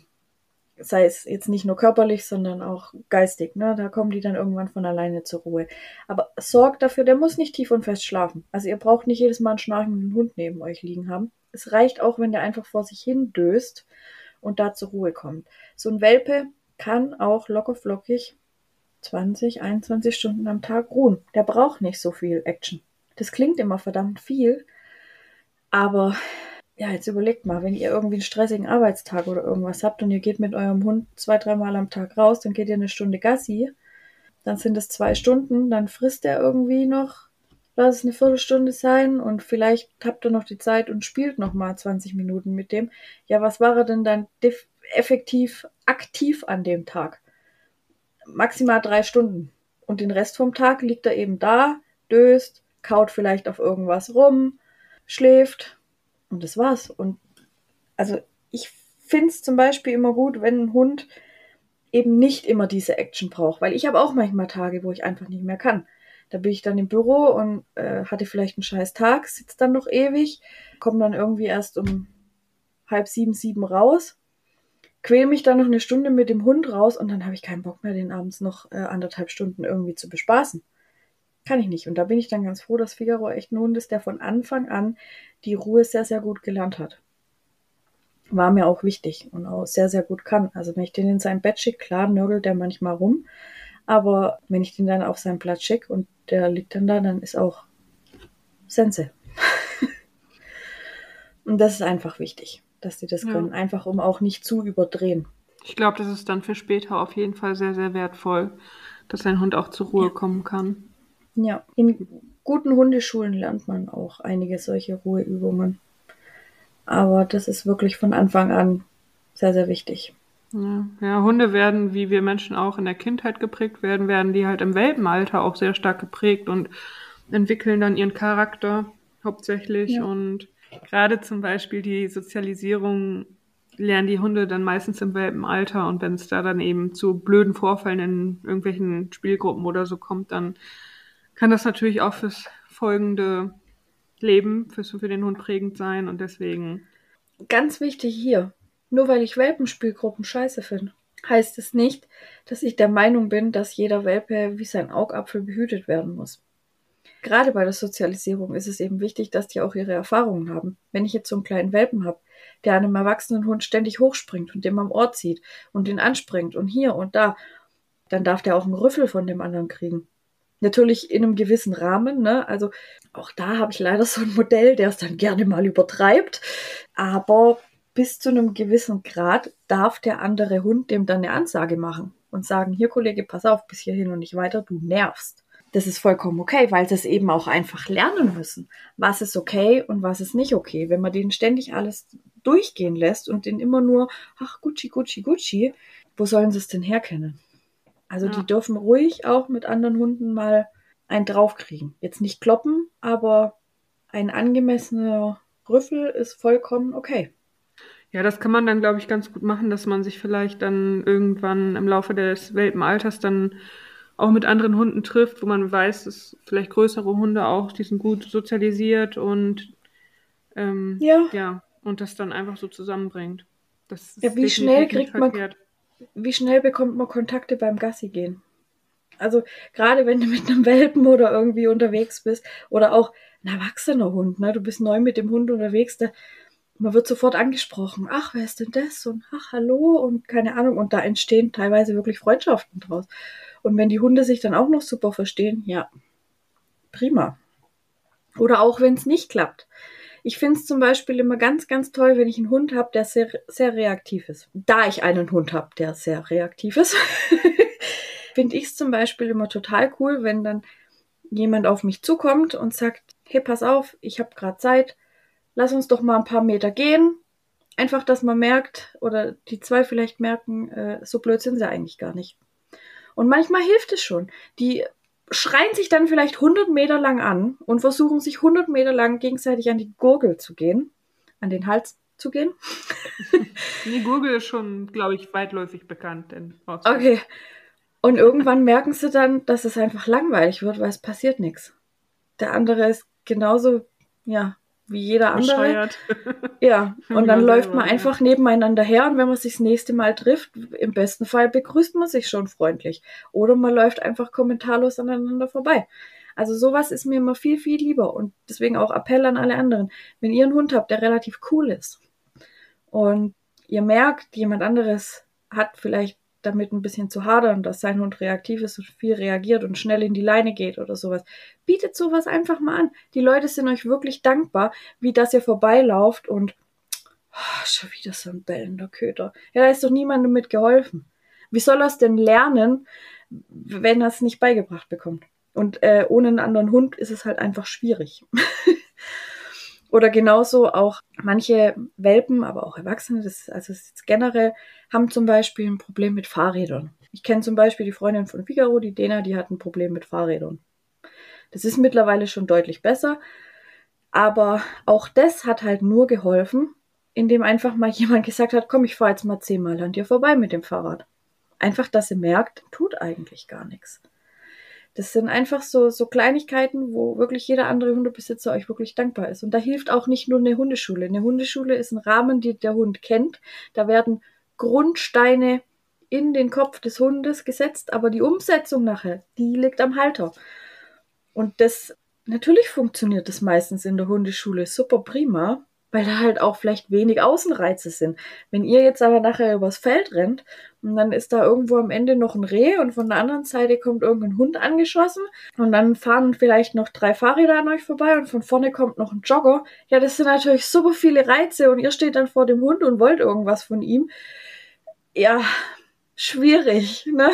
Speaker 1: Sei es jetzt nicht nur körperlich, sondern auch geistig. Ne? Da kommen die dann irgendwann von alleine zur Ruhe. Aber sorgt dafür, der muss nicht tief und fest schlafen. Also ihr braucht nicht jedes Mal einen schnarchenden Hund neben euch liegen haben. Es reicht auch, wenn der einfach vor sich hin döst und da zur Ruhe kommt. So ein Welpe kann auch locker flockig 20, 21 Stunden am Tag ruhen. Der braucht nicht so viel Action. Das klingt immer verdammt viel, aber ja, jetzt überlegt mal, wenn ihr irgendwie einen stressigen Arbeitstag oder irgendwas habt und ihr geht mit eurem Hund 2, 3 Mal am Tag raus, dann geht ihr eine Stunde Gassi, dann sind es 2 Stunden, dann frisst er irgendwie noch, lass es eine Viertelstunde sein und vielleicht habt ihr noch die Zeit und spielt noch mal 20 Minuten mit dem. Ja, was war er denn dann effektiv aktiv an dem Tag? Maximal 3 Stunden. Und den Rest vom Tag liegt er eben da, döst, kaut vielleicht auf irgendwas rum, schläft und das war's. Und also ich finde es zum Beispiel immer gut, wenn ein Hund eben nicht immer diese Action braucht, weil ich habe auch manchmal Tage, wo ich einfach nicht mehr kann. Da bin ich dann im Büro und hatte vielleicht einen scheiß Tag, sitze dann noch ewig, komme dann irgendwie erst um 6:30, 7 raus, quäl mich dann noch eine Stunde mit dem Hund raus und dann habe ich keinen Bock mehr, den abends noch 1,5 Stunden irgendwie zu bespaßen. Kann ich nicht. Und da bin ich dann ganz froh, dass Figaro echt ein Hund ist, der von Anfang an die Ruhe sehr, sehr gut gelernt hat. War mir auch wichtig und auch sehr, sehr gut kann. Also wenn ich den in sein Bett schicke, klar nörgelt der manchmal rum, aber wenn ich den dann auf seinen Platz schicke und der liegt dann da, dann ist auch Sense. Und das ist einfach wichtig, dass die das können. Einfach, um auch nicht zu überdrehen.
Speaker 2: Ich glaube, das ist dann für später auf jeden Fall sehr, sehr wertvoll, dass ein Hund auch zur Ruhe kommen kann.
Speaker 1: Ja, in guten Hundeschulen lernt man auch einige solche Ruheübungen. Aber das ist wirklich von Anfang an sehr, sehr wichtig.
Speaker 2: Ja, Hunde werden, wie wir Menschen auch in der Kindheit geprägt werden die halt im Welpenalter auch sehr stark geprägt und entwickeln dann ihren Charakter hauptsächlich.
Speaker 1: Ja.
Speaker 2: Und gerade zum Beispiel die Sozialisierung lernen die Hunde dann meistens im Welpenalter. Und wenn es da dann eben zu blöden Vorfällen in irgendwelchen Spielgruppen oder so kommt, dann kann das natürlich auch fürs folgende Leben für den Hund prägend sein. Und deswegen...
Speaker 1: Ganz wichtig hier, nur weil ich Welpenspielgruppen scheiße finde, heißt es nicht, dass ich der Meinung bin, dass jeder Welpe wie sein Augapfel behütet werden muss. Gerade bei der Sozialisierung ist es eben wichtig, dass die auch ihre Erfahrungen haben. Wenn ich jetzt so einen kleinen Welpen habe, der an einem erwachsenen Hund ständig hochspringt und dem am Ohr zieht und den anspringt und hier und da, dann darf der auch einen Rüffel von dem anderen kriegen. Natürlich in einem gewissen Rahmen, ne? Also auch da habe ich leider so ein Modell, der es dann gerne mal übertreibt. Aber bis zu einem gewissen Grad darf der andere Hund dem dann eine Ansage machen und sagen, hier Kollege, pass auf, bis hierhin und nicht weiter, du nervst. Das ist vollkommen okay, weil sie es eben auch einfach lernen müssen. Was ist okay und was ist nicht okay. Wenn man denen ständig alles durchgehen lässt und denen immer nur, ach, Gucci, Gucci, Gucci, wo sollen sie es denn herkennen? Also die
Speaker 2: Ja.
Speaker 1: dürfen ruhig auch mit anderen Hunden mal einen draufkriegen. Jetzt nicht kloppen, aber ein angemessener Rüffel ist vollkommen okay.
Speaker 2: Ja, das kann man dann, glaube ich, ganz gut machen, dass man sich vielleicht dann irgendwann im Laufe des Welpenalters dann auch mit anderen Hunden trifft, wo man weiß, dass vielleicht größere Hunde auch, die sind gut sozialisiert und
Speaker 1: Ja,
Speaker 2: ja, und das dann einfach so zusammenbringt. Das
Speaker 1: ja,
Speaker 2: ist definitiv nicht verkehrt.
Speaker 1: wie schnell bekommt man Kontakte beim Gassi gehen? Also gerade wenn du mit einem Welpen oder irgendwie unterwegs bist oder auch ein erwachsener Hund, ne? Du bist neu mit dem Hund unterwegs, man wird sofort angesprochen. Ach, wer ist denn das? Und ach, hallo und keine Ahnung. Und da entstehen teilweise wirklich Freundschaften draus. Und wenn die Hunde sich dann auch noch super verstehen, ja, prima. Oder auch wenn es nicht klappt. Ich finde es zum Beispiel immer ganz, ganz toll, wenn ich einen Hund habe, der sehr, sehr reaktiv ist. Da ich einen Hund habe, der sehr reaktiv ist, finde ich es zum Beispiel immer total cool, wenn dann jemand auf mich zukommt und sagt, hey, pass auf, ich habe gerade Zeit, lass uns doch mal ein paar Meter gehen. Einfach, dass man merkt, oder die zwei vielleicht merken, so blöd sind sie eigentlich gar nicht. Und manchmal hilft es schon. Die schreien sich dann vielleicht 100 Meter lang an und versuchen sich 100 Meter lang gegenseitig an die Gurgel zu gehen, an den Hals zu gehen.
Speaker 2: Die Gurgel ist schon, glaube ich, weitläufig bekannt.
Speaker 1: Okay. Und irgendwann merken sie dann, dass es einfach langweilig wird, weil es passiert nichts. Der andere ist genauso, ja, wie jeder andere.
Speaker 2: Bescheuert.
Speaker 1: Ja, und
Speaker 2: Wie
Speaker 1: dann
Speaker 2: man
Speaker 1: läuft
Speaker 2: selber,
Speaker 1: man
Speaker 2: ja.
Speaker 1: einfach nebeneinander her und wenn man sich das nächste Mal trifft, im besten Fall begrüßt man sich schon freundlich. Oder man läuft einfach kommentarlos aneinander vorbei. Also sowas ist mir immer viel, viel lieber und deswegen auch Appell an alle anderen. Wenn ihr einen Hund habt, der relativ cool ist und ihr merkt, jemand anderes hat vielleicht damit ein bisschen zu hadern, dass sein Hund reaktiv ist und viel reagiert und schnell in die Leine geht oder sowas. Bietet sowas einfach mal an. Die Leute sind euch wirklich dankbar, wie dass ihr vorbeilauft und schon wieder so ein bellender Köter. Ja, da ist doch niemandem mit geholfen. Wie soll er es denn lernen, wenn er es nicht beigebracht bekommt? Und ohne einen anderen Hund ist es halt einfach schwierig. Oder genauso auch manche Welpen, aber auch Erwachsene, das ist jetzt generell, haben zum Beispiel ein Problem mit Fahrrädern. Ich kenne zum Beispiel die Freundin von Figaro, die Dena, die hat ein Problem mit Fahrrädern. Das ist mittlerweile schon deutlich besser, aber auch das hat halt nur geholfen, indem einfach mal jemand gesagt hat, komm, ich fahre jetzt mal 10-mal an dir vorbei mit dem Fahrrad. Einfach, dass sie merkt, tut eigentlich gar nichts. Das sind einfach so Kleinigkeiten, wo wirklich jeder andere Hundebesitzer euch wirklich dankbar ist. Und da hilft auch nicht nur eine Hundeschule. Eine Hundeschule ist ein Rahmen, den der Hund kennt. Da werden Grundsteine in den Kopf des Hundes gesetzt, aber die Umsetzung nachher, die liegt am Halter. Und das, natürlich funktioniert das meistens in der Hundeschule super prima, weil da halt auch vielleicht wenig Außenreize sind. Wenn ihr jetzt aber nachher übers Feld rennt und dann ist da irgendwo am Ende noch ein Reh und von der anderen Seite kommt irgendein Hund angeschossen und dann fahren vielleicht noch 3 Fahrräder an euch vorbei und von vorne kommt noch ein Jogger. Ja, das sind natürlich super viele Reize und ihr steht dann vor dem Hund und wollt irgendwas von ihm. Ja, schwierig, ne?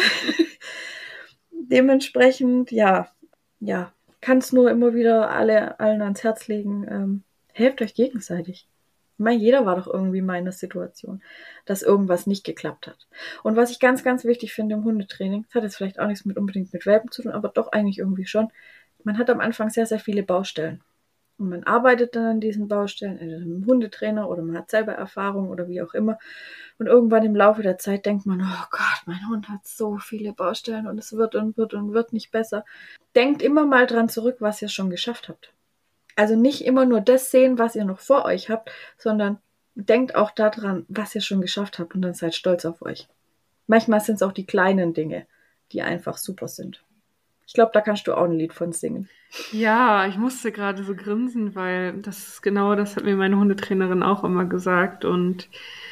Speaker 1: Dementsprechend, ja, kann es nur immer wieder allen ans Herz legen, helft euch gegenseitig. Ich meine, jeder war doch irgendwie mal in der Situation, dass irgendwas nicht geklappt hat. Und was ich ganz, ganz wichtig finde im Hundetraining, das hat jetzt vielleicht auch nichts unbedingt mit Welpen zu tun, aber doch eigentlich irgendwie schon, man hat am Anfang sehr, sehr viele Baustellen. Und man arbeitet dann an diesen Baustellen, entweder mit einem Hundetrainer oder man hat selber Erfahrung oder wie auch immer. Und irgendwann im Laufe der Zeit denkt man, oh Gott, mein Hund hat so viele Baustellen und es wird und wird und wird nicht besser. Denkt immer mal dran zurück, was ihr schon geschafft habt. Also nicht immer nur das sehen, was ihr noch vor euch habt, sondern denkt auch daran, was ihr schon geschafft habt und dann seid stolz auf euch. Manchmal sind es auch die kleinen Dinge, die einfach super sind. Ich glaube, da kannst du auch ein Lied von singen.
Speaker 2: Ja, ich musste gerade so grinsen, weil das hat mir meine Hundetrainerin auch immer gesagt und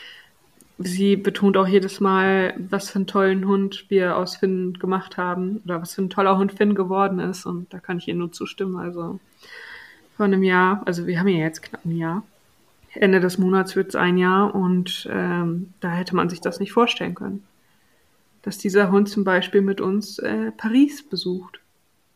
Speaker 2: sie betont auch jedes Mal, was für einen tollen Hund wir aus Finn gemacht haben oder was für ein toller Hund Finn geworden ist und da kann ich ihr nur zustimmen. Also vor einem Jahr, also wir haben ja jetzt knapp ein Jahr. Ende des Monats wird es ein Jahr und da hätte man sich das nicht vorstellen können, dass dieser Hund zum Beispiel mit uns Paris besucht.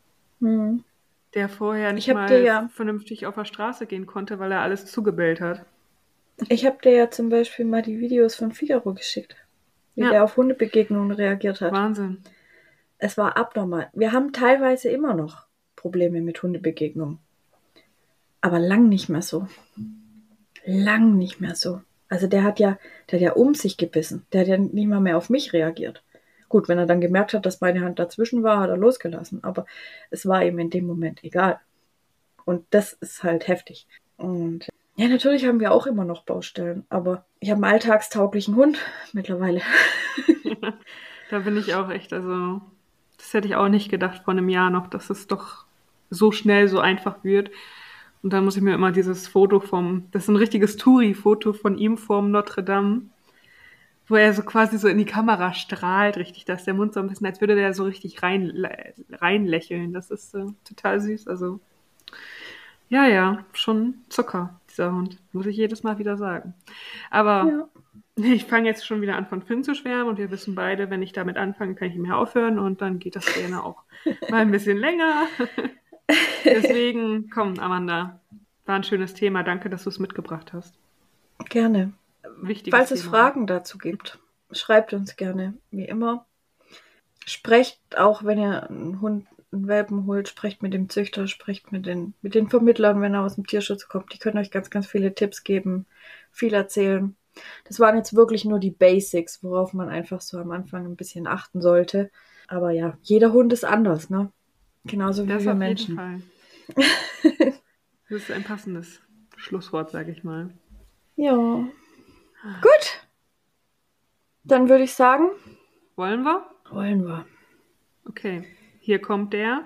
Speaker 1: Hm.
Speaker 2: der vorher nicht
Speaker 1: Ich habe dir
Speaker 2: mal
Speaker 1: ja,
Speaker 2: vernünftig auf der Straße gehen konnte, weil er alles zugebellt hat.
Speaker 1: ich habe dir ja zum Beispiel mal die Videos von Figaro geschickt, wie
Speaker 2: Ja,
Speaker 1: der auf Hundebegegnungen reagiert hat.
Speaker 2: Wahnsinn.
Speaker 1: Es war abnormal. Wir haben teilweise immer noch Probleme mit Hundebegegnungen, aber lang nicht mehr so. Lang nicht mehr so. Also der hat ja um sich gebissen. Der hat ja nicht mal mehr auf mich reagiert. Gut, wenn er dann gemerkt hat, dass meine Hand dazwischen war, hat er losgelassen. Aber es war ihm in dem Moment egal. Und das ist halt heftig. Und ja, natürlich haben wir auch immer noch Baustellen. Aber ich habe einen alltagstauglichen Hund mittlerweile.
Speaker 2: Da bin ich auch echt, also, das hätte ich auch nicht gedacht vor einem Jahr noch, dass es doch so schnell so einfach wird. Und dann muss ich mir immer dieses Foto das ist ein richtiges Touri-Foto von ihm vorm Notre Dame, wo er so quasi so in die Kamera strahlt, richtig, da ist der Mund so ein bisschen, als würde der so richtig rein lächeln. Das ist total süß. Also, ja, ja, schon Zucker, dieser Hund, muss ich jedes Mal wieder sagen. Aber
Speaker 1: Ja.
Speaker 2: ich fange jetzt schon wieder an, von Finn zu schwärmen und wir wissen beide, wenn ich damit anfange, kann ich nicht mehr aufhören und dann geht das gerne auch mal ein bisschen länger. Deswegen, komm, Amanda, war ein schönes Thema. Danke, dass du es mitgebracht hast.
Speaker 1: Gerne.
Speaker 2: Wichtiges
Speaker 1: Falls es
Speaker 2: Thema auch.
Speaker 1: Fragen dazu gibt, schreibt uns gerne, wie immer. Sprecht auch, wenn ihr einen Hund, einen Welpen holt, sprecht mit dem Züchter, sprecht mit den Vermittlern, wenn er aus dem Tierschutz kommt. Die können euch ganz, ganz viele Tipps geben, viel erzählen. Das waren jetzt wirklich nur die Basics, worauf man einfach so am Anfang ein bisschen achten sollte. Aber ja, jeder Hund ist anders, ne? Genauso wie
Speaker 2: Das
Speaker 1: wir
Speaker 2: auf jeden
Speaker 1: Menschen.
Speaker 2: Fall. Das ist ein passendes Schlusswort, sage ich mal.
Speaker 1: Ja, gut. Dann würde ich sagen,
Speaker 2: Wollen wir?
Speaker 1: wollen wir.
Speaker 2: Okay, hier kommt der.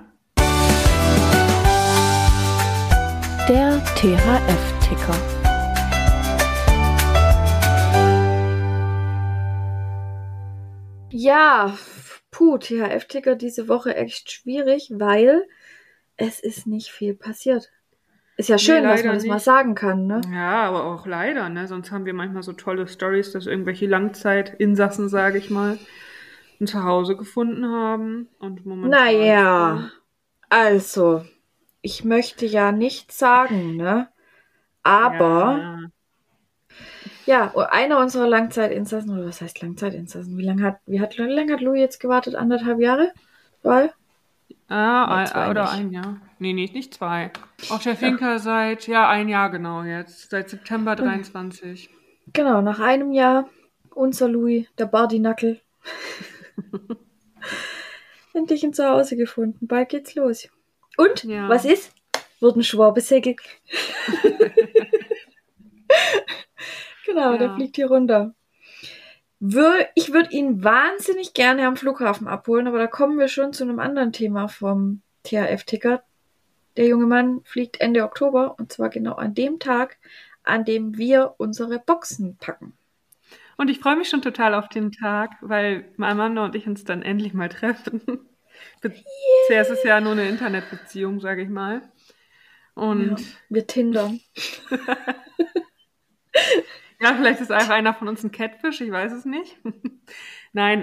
Speaker 3: Der THF-Ticker.
Speaker 1: Ja, THF-Ticker diese Woche echt schwierig, weil es ist nicht viel passiert. Ist ja
Speaker 2: Nee,
Speaker 1: schön, dass man
Speaker 2: leider
Speaker 1: das mal
Speaker 2: nicht.
Speaker 1: sagen kann, ne?
Speaker 2: Ja, aber auch leider, ne? Sonst haben wir manchmal so tolle Stories, dass irgendwelche Langzeitinsassen, sage ich mal, ein Zuhause gefunden haben. Und momentan ist
Speaker 1: Naja, also, ich möchte ja nichts sagen, ne? Aber,
Speaker 2: ja,
Speaker 1: ja, einer unserer Langzeitinsassen, oder was heißt Langzeitinsassen? Wie lange hat Louis jetzt gewartet? 1,5 Jahre? 2? Nee, 2
Speaker 2: oder
Speaker 1: nicht.
Speaker 2: ein Jahr. Nee, nicht zwei. Auch der Finker seit, ja, ein Jahr genau jetzt. Seit September 23.
Speaker 1: Genau, nach einem Jahr, unser Louis, der Bardinackel, endlich ein Zuhause gefunden. Bald geht's los. Und, was
Speaker 2: Ja.
Speaker 1: ist? Wurden Schwabesegel. Genau, der
Speaker 2: Ja.
Speaker 1: fliegt hier runter. Ich würde ihn wahnsinnig gerne am Flughafen abholen, aber da kommen wir schon zu einem anderen Thema vom THF-Ticker. Der junge Mann fliegt Ende Oktober und zwar genau an dem Tag, an dem wir unsere Boxen packen.
Speaker 2: Und ich freue mich schon total auf den Tag, weil Amanda und ich uns dann endlich mal treffen. Bisher ist es ja nur eine Internetbeziehung, sage ich mal.
Speaker 1: Ja,
Speaker 2: Und
Speaker 1: wir tindern.
Speaker 2: ja, vielleicht ist einfach einer von uns ein Catfish, ich weiß es nicht. Nein,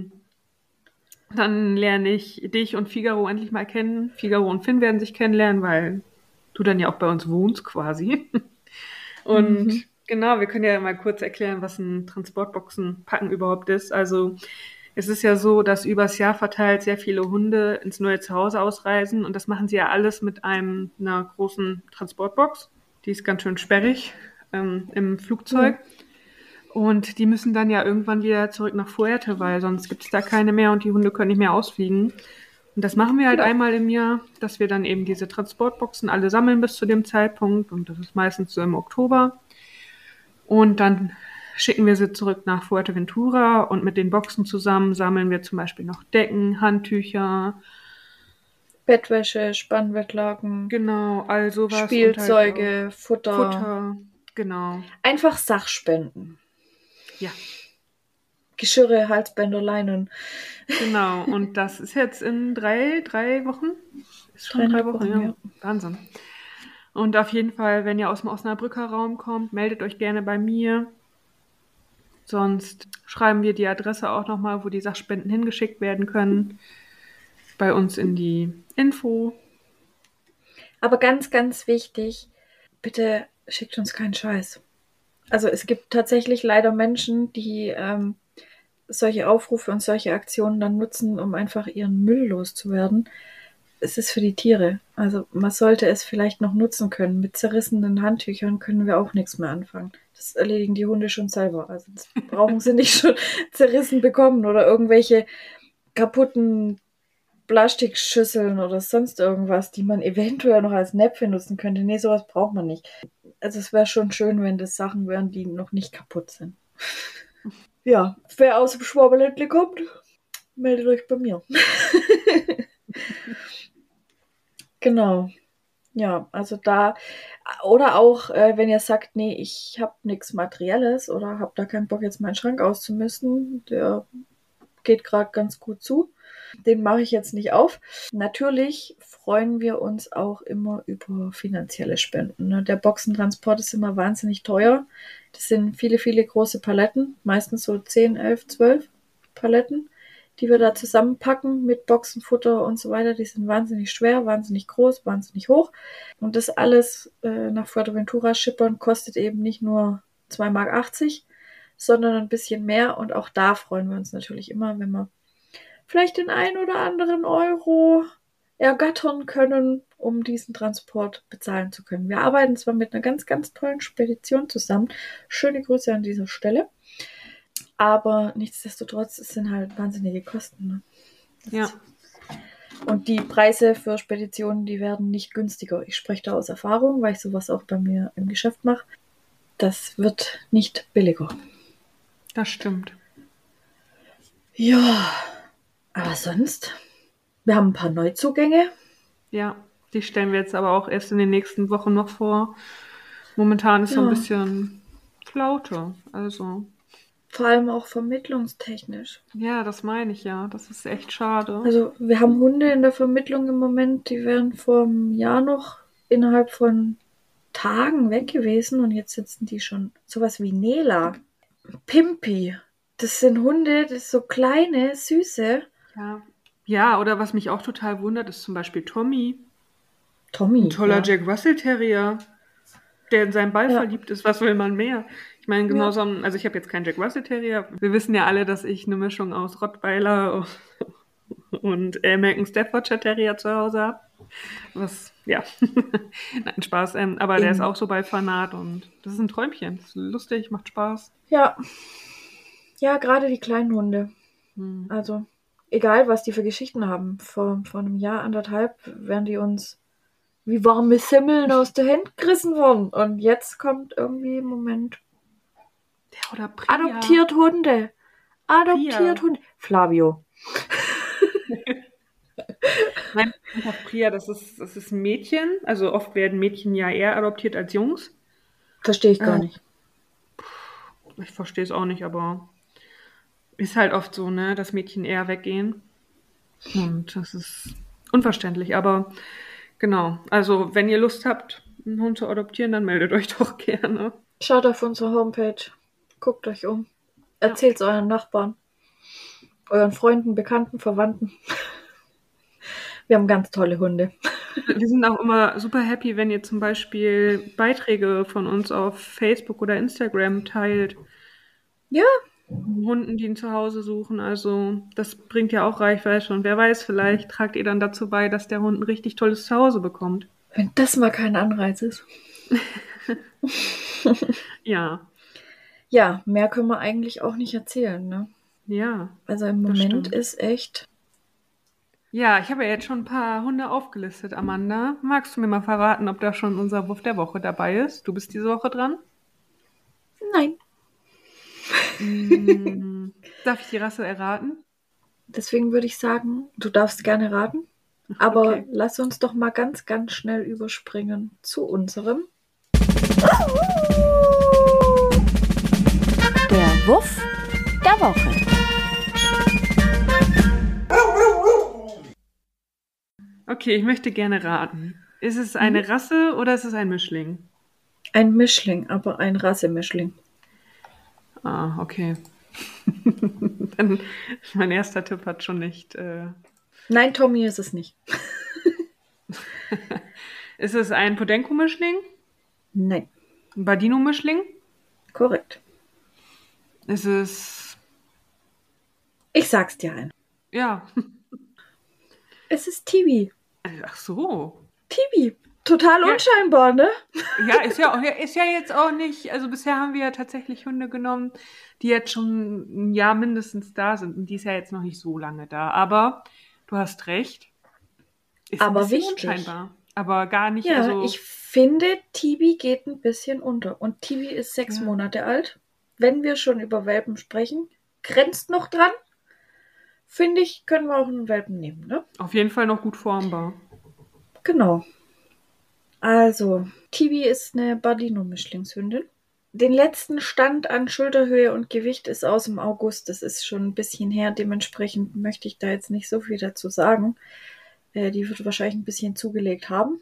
Speaker 2: dann lerne ich dich und Figaro endlich mal kennen. Figaro und Finn werden sich kennenlernen, weil du dann ja auch bei uns wohnst quasi. Und
Speaker 1: Mhm.
Speaker 2: genau, wir können ja mal kurz erklären, was ein Transportboxenpacken überhaupt ist. Also es ist ja so, dass übers Jahr verteilt sehr viele Hunde ins neue Zuhause ausreisen und das machen sie ja alles mit einer großen Transportbox. Die ist ganz schön sperrig im
Speaker 1: Ja.
Speaker 2: Flugzeug. Und die müssen dann ja irgendwann wieder zurück nach Fuerte, weil sonst gibt es da keine mehr und die Hunde können nicht mehr ausfliegen. Und das machen wir halt
Speaker 1: Genau.
Speaker 2: einmal im Jahr, dass wir dann eben diese Transportboxen alle sammeln bis zu dem Zeitpunkt. Und das ist meistens so im Oktober. Und dann schicken wir sie zurück nach Fuerteventura und mit den Boxen zusammen sammeln wir zum Beispiel noch Decken, Handtücher,
Speaker 1: Bettwäsche, Spannbettlaken,
Speaker 2: genau, all sowas und halt auch
Speaker 1: Spielzeuge, Futter.
Speaker 2: Futter, genau,
Speaker 1: Einfach Sachspenden.
Speaker 2: ja,
Speaker 1: Geschirre, Halsbänder, Leinen.
Speaker 2: genau. Und das ist jetzt in drei Wochen. Ist schon 3 Wochen,
Speaker 1: 3,5 Wochen,
Speaker 2: ja.
Speaker 1: ja.
Speaker 2: Wahnsinn. Und auf jeden Fall, wenn ihr aus dem Osnabrücker Raum kommt, meldet euch gerne bei mir. Sonst schreiben wir die Adresse auch nochmal, wo die Sachspenden hingeschickt werden können. Bei uns in die Info.
Speaker 1: Aber ganz, ganz wichtig, bitte schickt uns keinen Scheiß. Also es gibt tatsächlich leider Menschen, die solche Aufrufe und solche Aktionen dann nutzen, um einfach ihren Müll loszuwerden. Es ist für die Tiere. Also man sollte es vielleicht noch nutzen können. Mit zerrissenen Handtüchern können wir auch nichts mehr anfangen. Das erledigen die Hunde schon selber. Also das brauchen sie nicht schon zerrissen bekommen oder irgendwelche kaputten Plastikschüsseln oder sonst irgendwas, die man eventuell noch als Näpfe nutzen könnte. Nee, sowas braucht man nicht. Also es wäre schon schön, wenn das Sachen wären, die noch nicht kaputt sind. Ja, wer aus dem Schwaberländle kommt, meldet euch bei mir. Genau. Ja, also da, oder auch, wenn ihr sagt, nee, ich habe nichts Materielles oder habe da keinen Bock, jetzt meinen Schrank auszumisten, der geht gerade ganz gut zu, den mache ich jetzt nicht auf. Natürlich freuen wir uns auch immer über finanzielle Spenden. Ne? Der Boxentransport ist immer wahnsinnig teuer. Das sind viele, viele große Paletten, meistens so 10, 11, 12 Paletten, die wir da zusammenpacken mit Boxenfutter und so weiter. Die sind wahnsinnig schwer, wahnsinnig groß, wahnsinnig hoch. Und das alles nach Fuerteventura schippern kostet eben nicht nur 2,80 Mark, sondern ein bisschen mehr. Und auch da freuen wir uns natürlich immer, wenn wir vielleicht den einen oder anderen Euro ergattern können, um diesen Transport bezahlen zu können. Wir arbeiten zwar mit einer ganz, ganz tollen Spedition zusammen. Schöne Grüße an dieser Stelle. Aber nichtsdestotrotz, es sind halt wahnsinnige Kosten. Ne?
Speaker 2: Ja.
Speaker 1: Und die Preise für Speditionen, die werden nicht günstiger. Ich spreche da aus Erfahrung, weil ich sowas auch bei mir im Geschäft mache. Das wird nicht billiger.
Speaker 2: Das stimmt.
Speaker 1: Ja, aber sonst, wir haben ein paar Neuzugänge.
Speaker 2: Ja, die stellen wir jetzt aber auch erst in den nächsten Wochen noch vor. Momentan ist so ein bisschen Flaute, also.
Speaker 1: Vor allem auch vermittlungstechnisch.
Speaker 2: Ja, das meine ich ja. Das ist echt schade.
Speaker 1: Also wir haben Hunde in der Vermittlung im Moment, die wären vor einem Jahr noch innerhalb von Tagen weg gewesen und jetzt sitzen die schon sowas wie Nela, Pimpi. Das sind Hunde, das so kleine, süße.
Speaker 2: Ja. Ja, oder was mich auch total wundert, ist zum Beispiel Tommy.
Speaker 1: Tommy.
Speaker 2: Ein toller
Speaker 1: ja.
Speaker 2: Jack Russell Terrier, der in seinen Ball verliebt ist. Was will man mehr? Ich meine, genauso, also ich habe jetzt keinen Jack Russell Terrier. Wir wissen ja alle, dass ich eine Mischung aus Rottweiler und American Staffordshire Terrier zu Hause habe. Was, ja, nein, Spaß. Aber der ist auch so bei Fanat und das ist ein Träumchen. Das ist lustig, macht Spaß.
Speaker 1: Ja. Ja, gerade die kleinen Hunde. Also, egal, was die für Geschichten haben. Vor einem Jahr, 1,5 wären die uns wie warme Semmeln aus der Hand gerissen worden. Und jetzt kommt irgendwie im Moment
Speaker 2: Ja, oder Priya.
Speaker 1: Adoptiert Hunde. Hunde. Flavio.
Speaker 2: Nein, einfach Priya, das ist ein Mädchen. Also oft werden Mädchen ja eher adoptiert als Jungs.
Speaker 1: Verstehe ich gar nicht.
Speaker 2: Ich verstehe es auch nicht, aber ist halt oft so, ne, dass Mädchen eher weggehen. Und das ist unverständlich. Aber genau, also wenn ihr Lust habt, einen Hund zu adoptieren, dann meldet euch doch gerne.
Speaker 1: Schaut auf unsere Homepage. Guckt euch um. Erzählt es euren Nachbarn. Euren Freunden, Bekannten, Verwandten. Wir haben ganz tolle Hunde.
Speaker 2: Wir sind auch immer super happy, wenn ihr zum Beispiel Beiträge von uns auf Facebook oder Instagram teilt.
Speaker 1: Ja.
Speaker 2: Hunden, die ein Zuhause suchen. Also das bringt ja auch Reichweite. Und wer weiß, vielleicht tragt ihr dann dazu bei, dass der Hund ein richtig tolles Zuhause bekommt.
Speaker 1: Wenn das mal kein Anreiz ist.
Speaker 2: Ja.
Speaker 1: Ja, mehr können wir eigentlich auch nicht erzählen, ne?
Speaker 2: Ja.
Speaker 1: Also im Moment ist echt...
Speaker 2: Ja, ich habe ja jetzt schon ein paar Hunde aufgelistet, Amanda. Magst du mir mal verraten, ob da schon unser Wuff der Woche dabei ist? Du bist diese Woche dran?
Speaker 1: Nein.
Speaker 2: Darf ich die Rasse erraten?
Speaker 1: Deswegen würde ich sagen, du darfst gerne raten. Aber lass uns doch mal ganz, ganz schnell überspringen zu unserem...
Speaker 3: Der Wuff der Woche.
Speaker 2: Okay, ich möchte gerne raten. Ist es eine Rasse oder ist es ein Mischling?
Speaker 1: Ein Mischling, aber ein Rassemischling.
Speaker 2: Ah, okay. Dann, mein erster Tipp hat schon nicht...
Speaker 1: Nein, Tommy ist es nicht.
Speaker 2: Ist es ein Podenco-Mischling?
Speaker 1: Nein.
Speaker 2: Ein Badino-Mischling?
Speaker 1: Korrekt.
Speaker 2: Ist es...
Speaker 1: Ich sag's dir ein.
Speaker 2: Ja.
Speaker 1: Es ist Tibi.
Speaker 2: Ach so.
Speaker 1: Tibi. Total
Speaker 2: Ja.
Speaker 1: unscheinbar, ne?
Speaker 2: Ja, ist ja jetzt auch nicht, also bisher haben wir ja tatsächlich Hunde genommen, die jetzt schon ein Jahr mindestens da sind und die ist ja jetzt noch nicht so lange da. Aber du hast recht, ist ein
Speaker 1: Aber
Speaker 2: bisschen
Speaker 1: wichtig.
Speaker 2: unscheinbar. Aber gar nicht,
Speaker 1: Ja,
Speaker 2: also
Speaker 1: ich finde, Tibi geht ein bisschen unter. Und Tibi ist 6
Speaker 2: Ja.
Speaker 1: Monate alt. Wenn wir schon über Welpen sprechen, grenzt noch dran. Finde ich, können wir auch einen Welpen nehmen, ne?
Speaker 2: auf jeden Fall noch gut formbar.
Speaker 1: Genau. Also, Tibi ist eine Badino-Mischlingshündin. Den letzten Stand an Schulterhöhe und Gewicht ist aus dem August. Das ist schon ein bisschen her. Dementsprechend möchte ich da jetzt nicht so viel dazu sagen. Die wird wahrscheinlich ein bisschen zugelegt haben.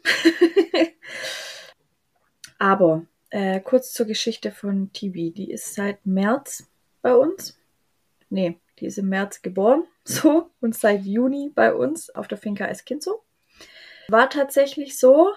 Speaker 1: Aber kurz zur Geschichte von Tibi. Die ist seit März bei uns. Nee, die ist im März geboren. So. Und seit Juni bei uns auf der Finca Esquinzo. War tatsächlich so,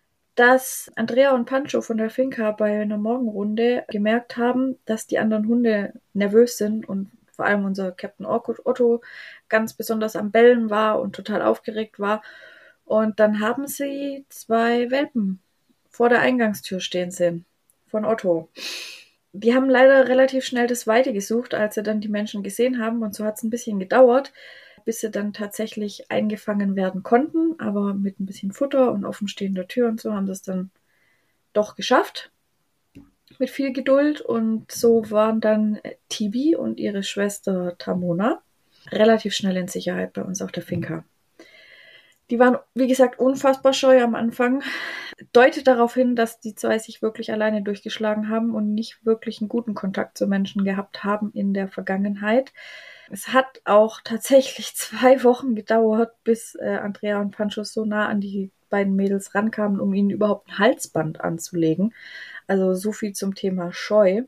Speaker 1: dass Andrea und Pancho von der Finca bei einer Morgenrunde gemerkt haben, dass die anderen Hunde nervös sind und vor allem unser Captain Otto ganz besonders am Bellen war und total aufgeregt war. Und dann haben sie 2 Welpen vor der Eingangstür stehen sehen von Otto. Die haben leider relativ schnell das Weite gesucht, als sie dann die Menschen gesehen haben. Und so hat es ein bisschen gedauert, bis sie dann tatsächlich eingefangen werden konnten. Aber mit ein bisschen Futter und offenstehender Tür und so haben sie es dann doch geschafft. Mit viel Geduld. Und so waren dann Tibi und ihre Schwester Tamona relativ schnell in Sicherheit bei uns auf der Finca. Die waren, wie gesagt, unfassbar scheu am Anfang. Deutet darauf hin, dass die 2 sich wirklich alleine durchgeschlagen haben und nicht wirklich einen guten Kontakt zu Menschen gehabt haben in der Vergangenheit. Es hat auch tatsächlich 2 Wochen gedauert, bis Andrea und Pancho so nah an die beiden Mädels rankamen, um ihnen überhaupt ein Halsband anzulegen. Also so viel zum Thema Scheu.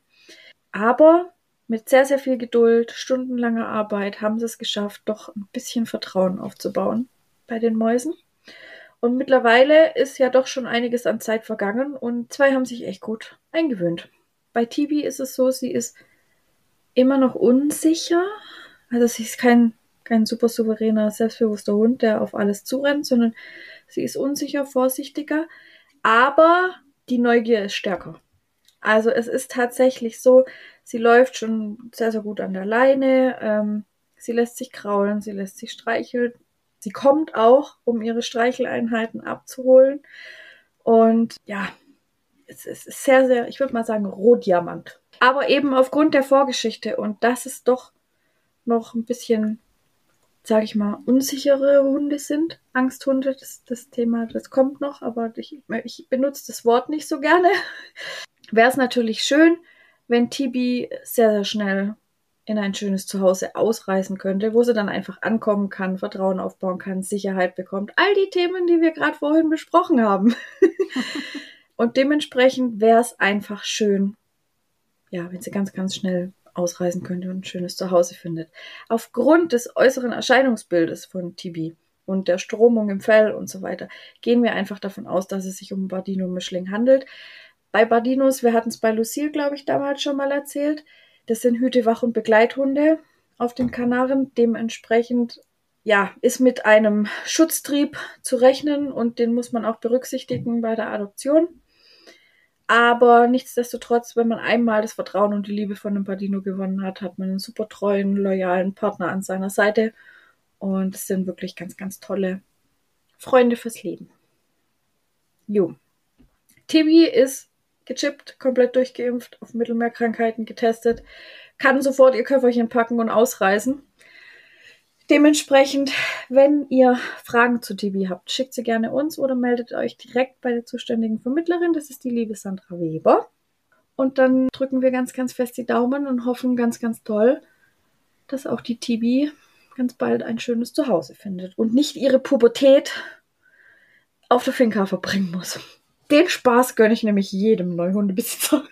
Speaker 1: Aber mit sehr, sehr viel Geduld, stundenlanger Arbeit haben sie es geschafft, doch ein bisschen Vertrauen aufzubauen bei den Mäusen. Und mittlerweile ist ja doch schon einiges an Zeit vergangen und 2 haben sich echt gut eingewöhnt. Bei Tibi ist es so, sie ist immer noch unsicher. Also sie ist kein super souveräner, selbstbewusster Hund, der auf alles zurennt, sondern sie ist unsicher, vorsichtiger, aber die Neugier ist stärker. Also es ist tatsächlich so, sie läuft schon sehr, sehr gut an der Leine, sie lässt sich kraulen, sie lässt sich streicheln. Sie kommt auch, um ihre Streicheleinheiten abzuholen. Und ja, es ist sehr, sehr, ich würde mal sagen, Rohdiamant. Aber eben aufgrund der Vorgeschichte und dass es doch noch ein bisschen, sage ich mal, unsichere Hunde sind. Angsthunde, das Thema, das kommt noch, aber ich benutze das Wort nicht so gerne. Wäre es natürlich schön, wenn Tibi sehr, sehr schnell in ein schönes Zuhause ausreisen könnte, wo sie dann einfach ankommen kann, Vertrauen aufbauen kann, Sicherheit bekommt. All die Themen, die wir gerade vorhin besprochen haben. Und dementsprechend wäre es einfach schön, ja, wenn sie ganz, ganz schnell ausreisen könnte und ein schönes Zuhause findet. Aufgrund des äußeren Erscheinungsbildes von Tibi und der Stromung im Fell und so weiter, gehen wir einfach davon aus, dass es sich um einen Badino-Mischling handelt. Bei Badinos, wir hatten es bei Lucille, glaube ich, damals schon mal erzählt, das sind Hüte, Wach- und Begleithunde auf den Kanaren. Dementsprechend, ja, ist mit einem Schutztrieb zu rechnen und den muss man auch berücksichtigen bei der Adoption. Aber nichtsdestotrotz, wenn man einmal das Vertrauen und die Liebe von einem Badino gewonnen hat, hat man einen super treuen, loyalen Partner an seiner Seite. Und es sind wirklich ganz, ganz tolle Freunde fürs Leben. Jo. Tibi ist gechippt, komplett durchgeimpft, auf Mittelmeerkrankheiten getestet, kann sofort ihr Köfferchen packen und ausreisen. Dementsprechend, wenn ihr Fragen zu Tibi habt, schickt sie gerne uns oder meldet euch direkt bei der zuständigen Vermittlerin. Das ist die liebe Sandra Weber. Und dann drücken wir ganz, ganz fest die Daumen und hoffen ganz, ganz toll, dass auch die Tibi ganz bald ein schönes Zuhause findet und nicht ihre Pubertät auf der Finca verbringen muss. Den Spaß gönne ich nämlich jedem Neuhundebesitzer.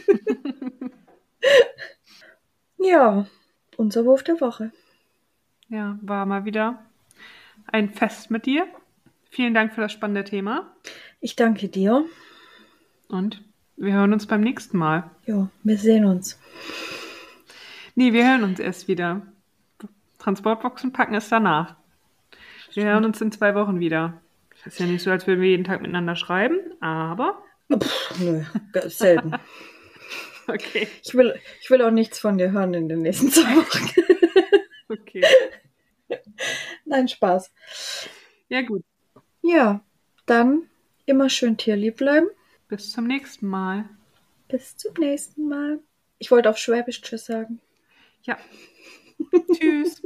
Speaker 1: Ja, unser Wurf der Woche.
Speaker 2: Ja, war mal wieder ein Fest mit dir. Vielen Dank für das spannende Thema.
Speaker 1: Ich danke dir.
Speaker 2: Und wir hören uns beim nächsten Mal.
Speaker 1: Jo, wir sehen uns.
Speaker 2: Nee, wir hören uns erst wieder. Transportboxen packen ist danach. Wir hören uns in 2 Wochen wieder. Das ist ja nicht so, als würden wir jeden Tag miteinander schreiben, aber...
Speaker 1: Nö, selten.
Speaker 2: Okay.
Speaker 1: Ich will auch nichts von dir hören in den nächsten 2 Wochen.
Speaker 2: Okay.
Speaker 1: Nein, Spaß.
Speaker 2: Ja, gut.
Speaker 1: Ja, dann immer schön tierlieb bleiben.
Speaker 2: Bis zum nächsten Mal.
Speaker 1: Bis zum nächsten Mal. Ich wollte auf Schwäbisch Tschüss sagen.
Speaker 2: Ja. Tschüss.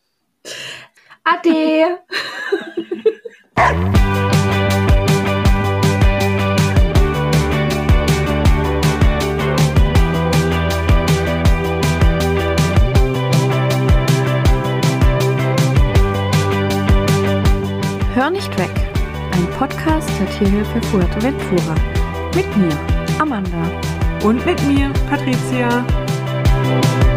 Speaker 1: Ade.
Speaker 3: Hör nicht weg. Ein Podcast der Tierhilfe Fuerteventura. Mit mir, Amanda.
Speaker 2: Und mit mir, Patricia.